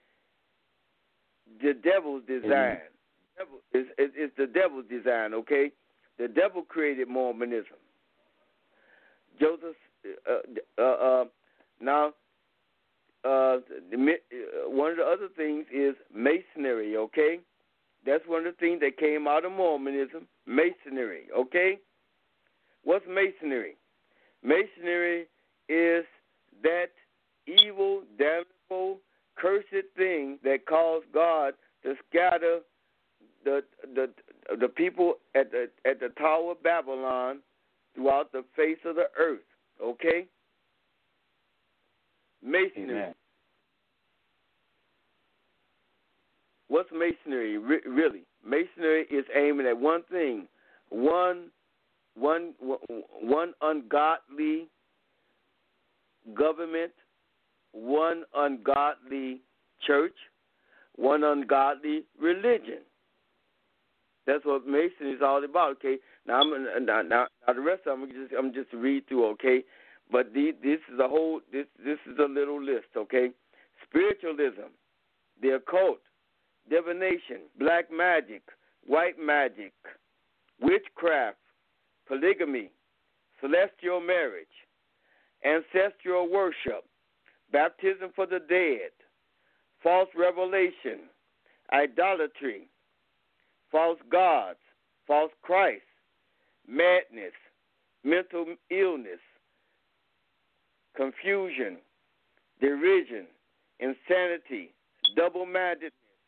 The devil's design. Devil is, is, is the devil's design, okay? The devil created Mormonism. Joseph, uh, uh, uh, now, uh, the, one of the other things is Masonry, okay? That's one of the things that came out of Mormonism, Masonry, okay? What's Masonry? Masonry is that evil, damnable, cursed thing that caused God to scatter the the the people at the at the Tower of Babylon throughout the face of the earth. Okay? Masonry. Amen. What's Masonry re- really? Masonry is aiming at one thing, one one one ungodly government, one ungodly church, one ungodly religion. That's what Mason is all about. Okay. Now, I'm now, now, now the rest of them I'm just I'm just read through. Okay, but the, this is a whole this this is a little list. Okay, spiritualism, the occult, divination, black magic, white magic, witchcraft, polygamy, celestial marriage, ancestral worship, baptism for the dead, false revelation, idolatry, false gods, false Christ, madness, mental illness, confusion, derision, insanity, double-mindedness,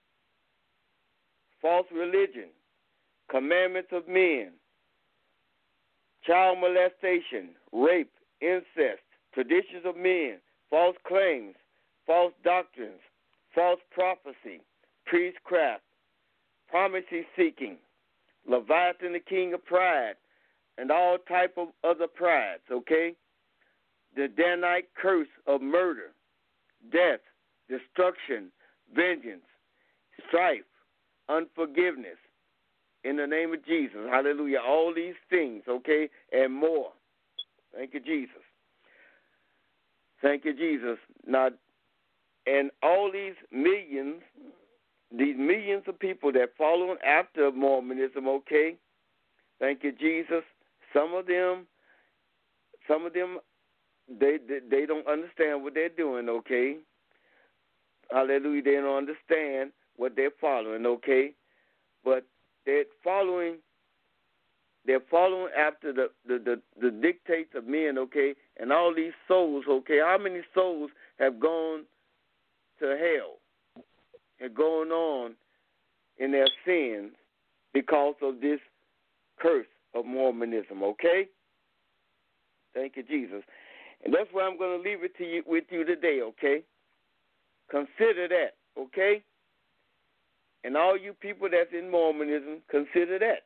false religion, commandments of men, child molestation, rape, incest, traditions of men, false claims, false doctrines, false prophecy, priestcraft, promising seeking, Leviathan the king of pride, and all type of other prides, okay? The Danite curse of murder, death, destruction, vengeance, strife, unforgiveness. In the name of Jesus, hallelujah. All these things, okay, and more. Thank you, Jesus. Thank you, Jesus. Now, and all these millions, these millions of people that following after Mormonism, okay? Thank you, Jesus. Some of them, some of them, they they, they don't understand what they're doing, okay? Hallelujah. They don't understand what they're following, okay? But they're following, they're following after the, the, the, the dictates of men, okay? And all these souls, okay? How many souls have gone to hell and going on in their sins because of this curse of Mormonism, okay? Thank you, Jesus. And that's why I'm going to leave it to you with you today, okay? Consider that, okay? And all you people that's in Mormonism, consider that.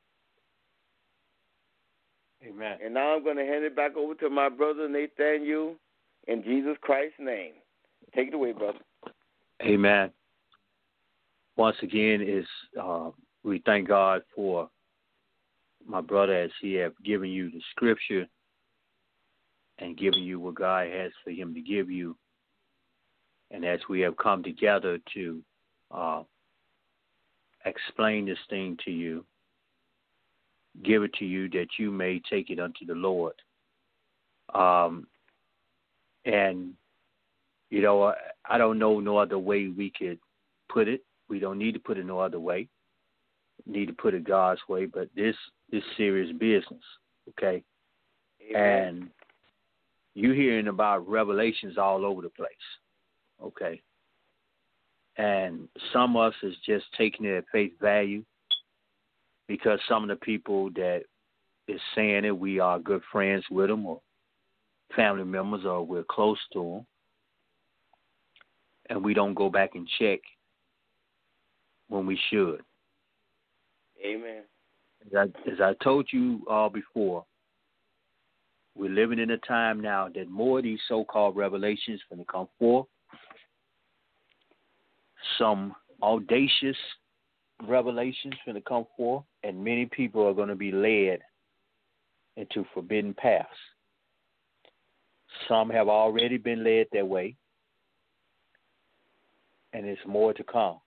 Amen. And now I'm going to hand it back over to my brother Nathaniel in Jesus Christ's name. Take it away, brother. Amen. Once again, is uh, we thank God for my brother as he have given you the scripture and given you what God has for him to give you. And as we have come together to uh, explain this thing to you, give it to you that you may take it unto the Lord. Um, and, you know, I, I don't know no other way we could put it. We don't need to put it no other way. We need to put it God's way, but this is serious business, okay? Amen. And you're hearing about revelations all over the place, okay? And some of us is just taking it at face value because some of the people that is saying it, we are good friends with them or family members or we're close to them. And we don't go back and check when we should. Amen. As I, as I told you all before, we're living in a time now that more of these so-called revelations when they come forth, some audacious revelations when they come forth, and many people are going to be led into forbidden paths. Some have already been led that way, and there's more to come.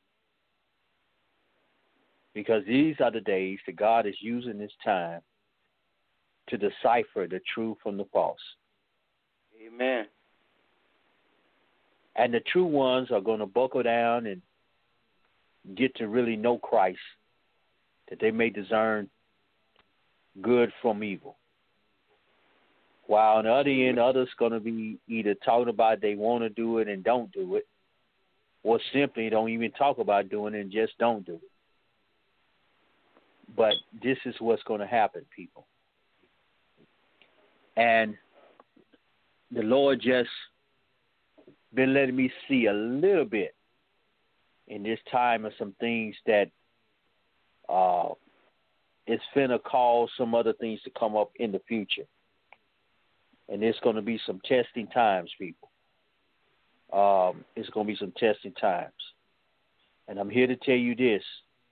Because these are the days that God is using this time to decipher the true from the false. Amen. And the true ones are going to buckle down and get to really know Christ, that they may discern good from evil. While on the other end, others going to be either talking about they want to do it and don't do it, or simply don't even talk about doing it and just don't do it. But this is what's going to happen, people. And the Lord just been letting me see a little bit in this time of some things that uh, it's finna cause some other things to come up in the future. And there's going to be some testing times, people. Um, it's going to be some testing times. And I'm here to tell you this.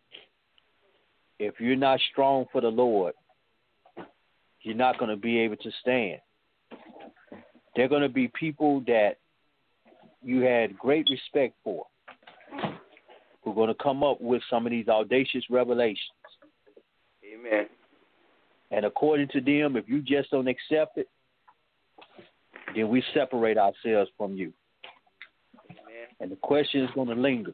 If you're not strong for the Lord, you're not going to be able to stand. There are going to be people that you had great respect for who are going to come up with some of these audacious revelations. Amen. And according to them, if you just don't accept it, then we separate ourselves from you. Amen. And the question is going to linger.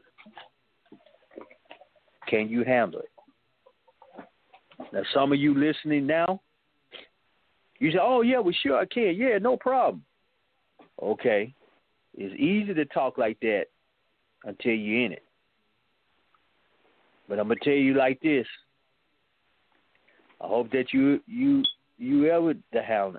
Can you handle it? Now, some of you listening now, You say, oh, yeah, well, sure, I can. Yeah, no problem. Okay. It's easy to talk like that until you're in it. But I'm going to tell you like this. I hope that you you you ever to have it.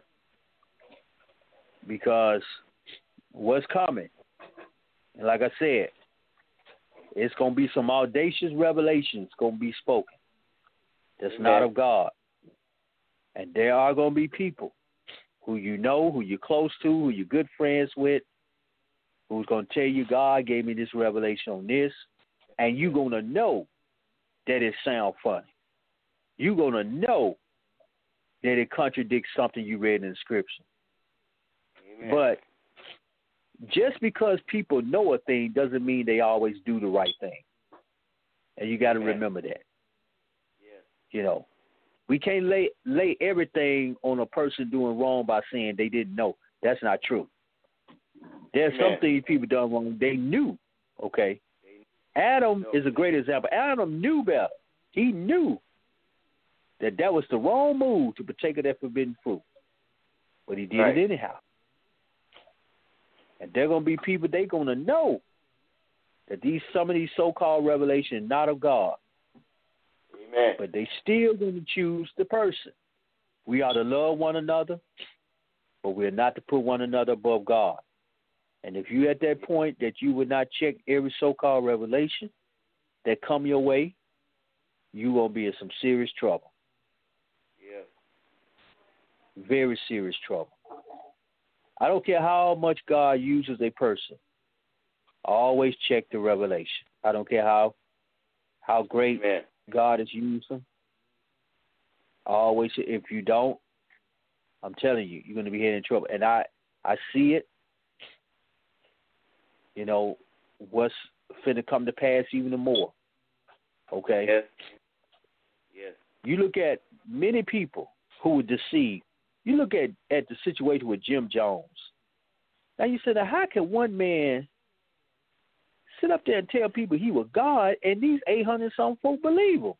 Because what's coming, and like I said, it's going to be some audacious revelations going to be spoken that's Amen. not of God. And there are going to be people who you know, who you're close to, who you're good friends with, who's going to tell you, God gave me this revelation on this, and you're going to know that it sounds funny. You're going to know that it contradicts something you read in the scripture. Amen. But just because people know a thing doesn't mean they always do the right thing. And you got to remember that. Yeah. You know, we can't lay lay everything on a person doing wrong by saying they didn't know. That's not true. There's Amen. some things people done wrong. They knew, okay? Adam No. is a great example. Adam knew better. He knew that that was the wrong move to partake of that forbidden fruit. But he did Right. it anyhow. And there are going to be people, they're going to know that these some of these so-called revelations are not of God. Amen. But they still going to choose the person. We are to love one another, but we're not to put one another above God. And if you're at that point that you would not check every so-called revelation that come your way, you're going to be in some serious trouble. Yeah. Very serious trouble. I don't care how much God uses a person. I always check the revelation. I don't care how how great Amen. God has used them. I always, if you don't, I'm telling you, you're going to be heading in trouble. And I, I see it. You know, what's finna come to pass even more. Okay? Yes. Yes. You look at many people who were deceived. You look at, at the situation with Jim Jones. Now you say, now how can one man sit up there and tell people he was God and these eight hundred some folk believe him?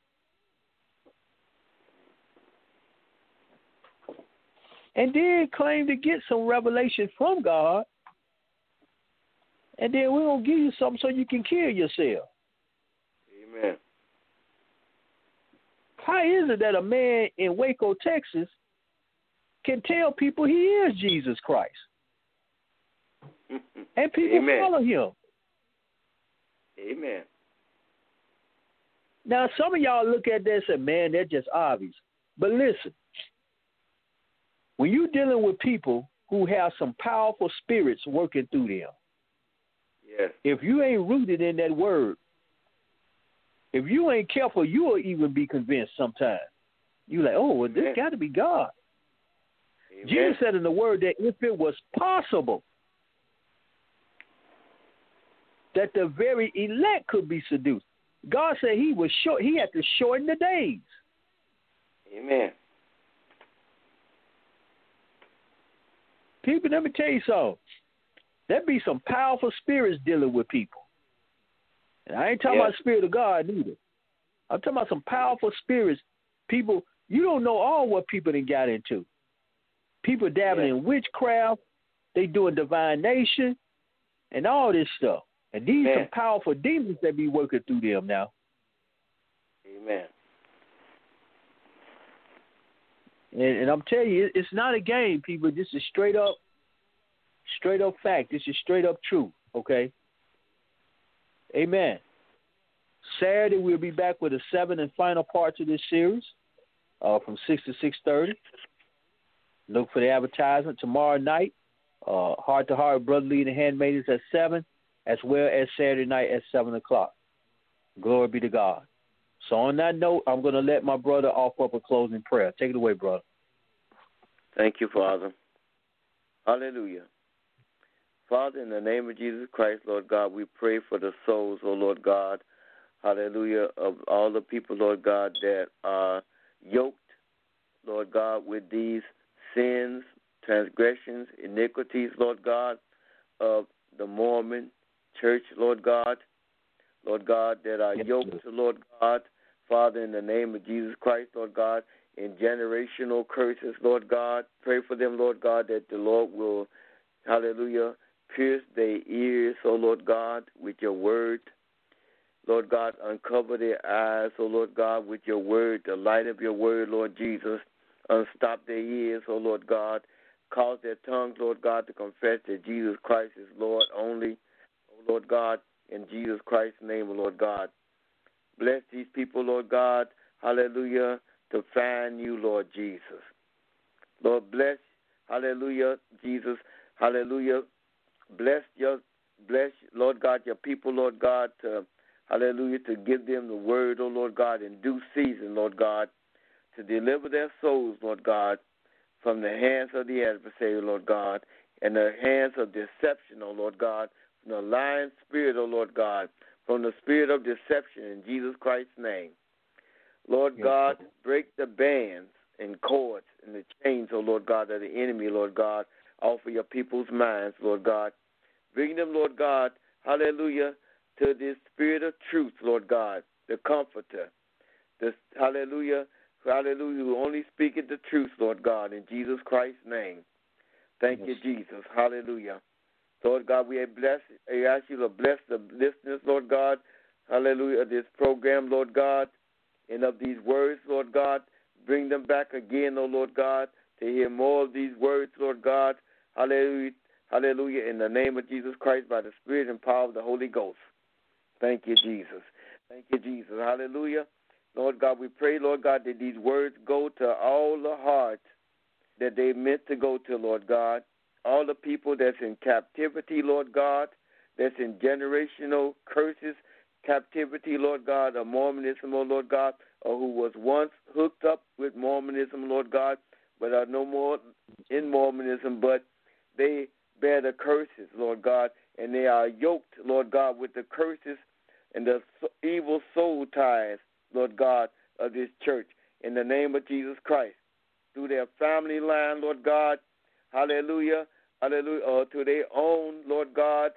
And then claim to get some revelation from God, and then we're going to give you something so you can kill yourself. Amen. How is it that a man in Waco, Texas, can tell people he is Jesus Christ? And people Amen. follow him. Amen. Now, some of y'all look at that and say, man, that's just obvious. But listen, when you're dealing with people who have some powerful spirits working through them, Yes. if you ain't rooted in that word, if you ain't careful, you will even be convinced sometimes. You're like, oh, well, this Amen. got to be God. Amen. Jesus said in the word that if it was possible that the very elect could be seduced, God said he was short. He had to shorten the days. Amen. People, let me tell you something. There be some powerful spirits dealing with people. And I ain't talking Yes. about the spirit of God either. I'm talking about some powerful spirits. People, you don't know all what people done got into. People dabbling Yes. in witchcraft. They doing divination and all this stuff. And these Amen. some powerful demons that be working through them now. Amen. And, and I'm telling you, it's not a game, people. This is straight up, straight up fact. This is straight up truth, okay? Amen. Saturday, we'll be back with the seventh and final parts of this series uh, from six to six thirty. Look for the advertisement tomorrow night. Uh, Heart to Heart, Brotherly and Handmaidens at seven, as well as Saturday night at seven o'clock. Glory be to God. So on that note, I'm going to let my brother offer up a closing prayer. Take it away, brother. Thank you, Father. Hallelujah. Father, in the name of Jesus Christ, Lord God, we pray for the souls, oh Lord God, hallelujah, of all the people, Lord God, that are yoked, Lord God, with these sins, transgressions, iniquities, Lord God, of the Mormon church, Lord God, Lord God, that are Yes, yoked Lord. to, Lord God, Father, in the name of Jesus Christ, Lord God, in generational curses, Lord God. Pray for them, Lord God, that the Lord will, hallelujah, pierce their ears, oh Lord God, with your word. Lord God, uncover their eyes, oh Lord God, with your word, the light of your word, Lord Jesus. Unstop their ears, oh Lord God. Cause their tongues, Lord God, to confess that Jesus Christ is Lord only, oh Lord God, in Jesus Christ's name, oh Lord God. Bless these people, Lord God, hallelujah, to find you, Lord Jesus. Lord, bless, hallelujah, Jesus, hallelujah. Bless your, bless, Lord God, your people, Lord God, to, hallelujah, to give them the word, oh Lord God, in due season, Lord God, to deliver their souls, Lord God, from the hands of the adversary, Lord God, and the hands of deception, oh Lord God, from the lying spirit, oh Lord God, from the spirit of deception in Jesus Christ's name. Lord yes, God, Lord. break the bands and cords and the chains, oh Lord God, of the enemy, Lord God, off of your people's minds, Lord God. Bring them, Lord God, hallelujah, to this spirit of truth, Lord God, the comforter, this, hallelujah, hallelujah, who only speaketh the truth, Lord God, in Jesus Christ's name. Thank yes. you, Jesus. Hallelujah. Lord God, we bless, I ask you to bless the listeners, Lord God, hallelujah, of this program, Lord God, and of these words, Lord God. Bring them back again, oh Lord God, to hear more of these words, Lord God. Hallelujah, hallelujah, in the name of Jesus Christ, by the Spirit and power of the Holy Ghost. Thank you, Jesus. Thank you, Jesus. Hallelujah. Lord God, we pray, Lord God, that these words go to all the hearts that they meant to go to, Lord God. All the people that's in captivity, Lord God, that's in generational curses, captivity, Lord God, of Mormonism, oh Lord God, or who was once hooked up with Mormonism, Lord God, but are no more in Mormonism, but they bear the curses, Lord God, and they are yoked, Lord God, with the curses and the evil soul ties, Lord God, of this church, in the name of Jesus Christ, through their family line, Lord God, hallelujah, hallelujah, or to their own, Lord God,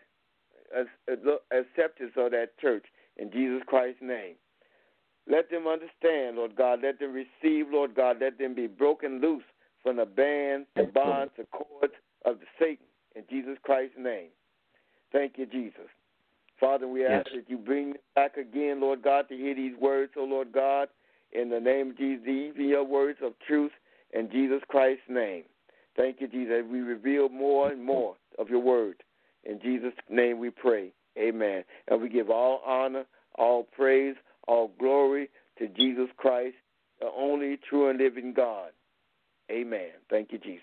acceptance of that church, in Jesus Christ's name. Let them understand, Lord God, let them receive, Lord God, let them be broken loose from the bands, the bonds, the cords of the Satan, in Jesus Christ's name. Thank you, Jesus. Father, we ask yes. that you bring them back again, Lord God, to hear these words, oh Lord God, in the name of Jesus, even your words of truth, in Jesus Christ's name. Thank you, Jesus. We reveal more and more of your word. In Jesus' name we pray. Amen. And we give all honor, all praise, all glory to Jesus Christ, the only true and living God. Amen. Thank you, Jesus.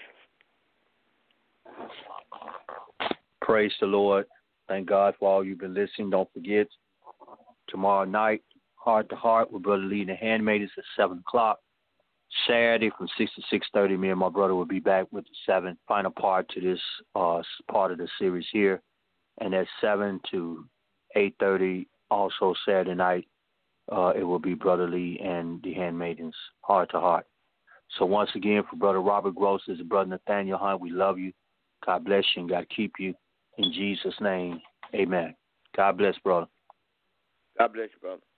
Praise the Lord. Thank God for all you've been listening. Don't forget, tomorrow night, Heart to Heart with Brother Lee and the Handmaidens at seven o'clock. Saturday from six to six thirty, me and my brother will be back with the seventh final part to this uh, part of the series here. And at seven to eight thirty, also Saturday night, uh, it will be Brother Lee and the Handmaidens, Heart to Heart. So once again, for Brother Robert Gross and Brother Nathaniel Hunt, we love you. God bless you and God keep you. In Jesus' name, amen. God bless, brother. God bless you, brother.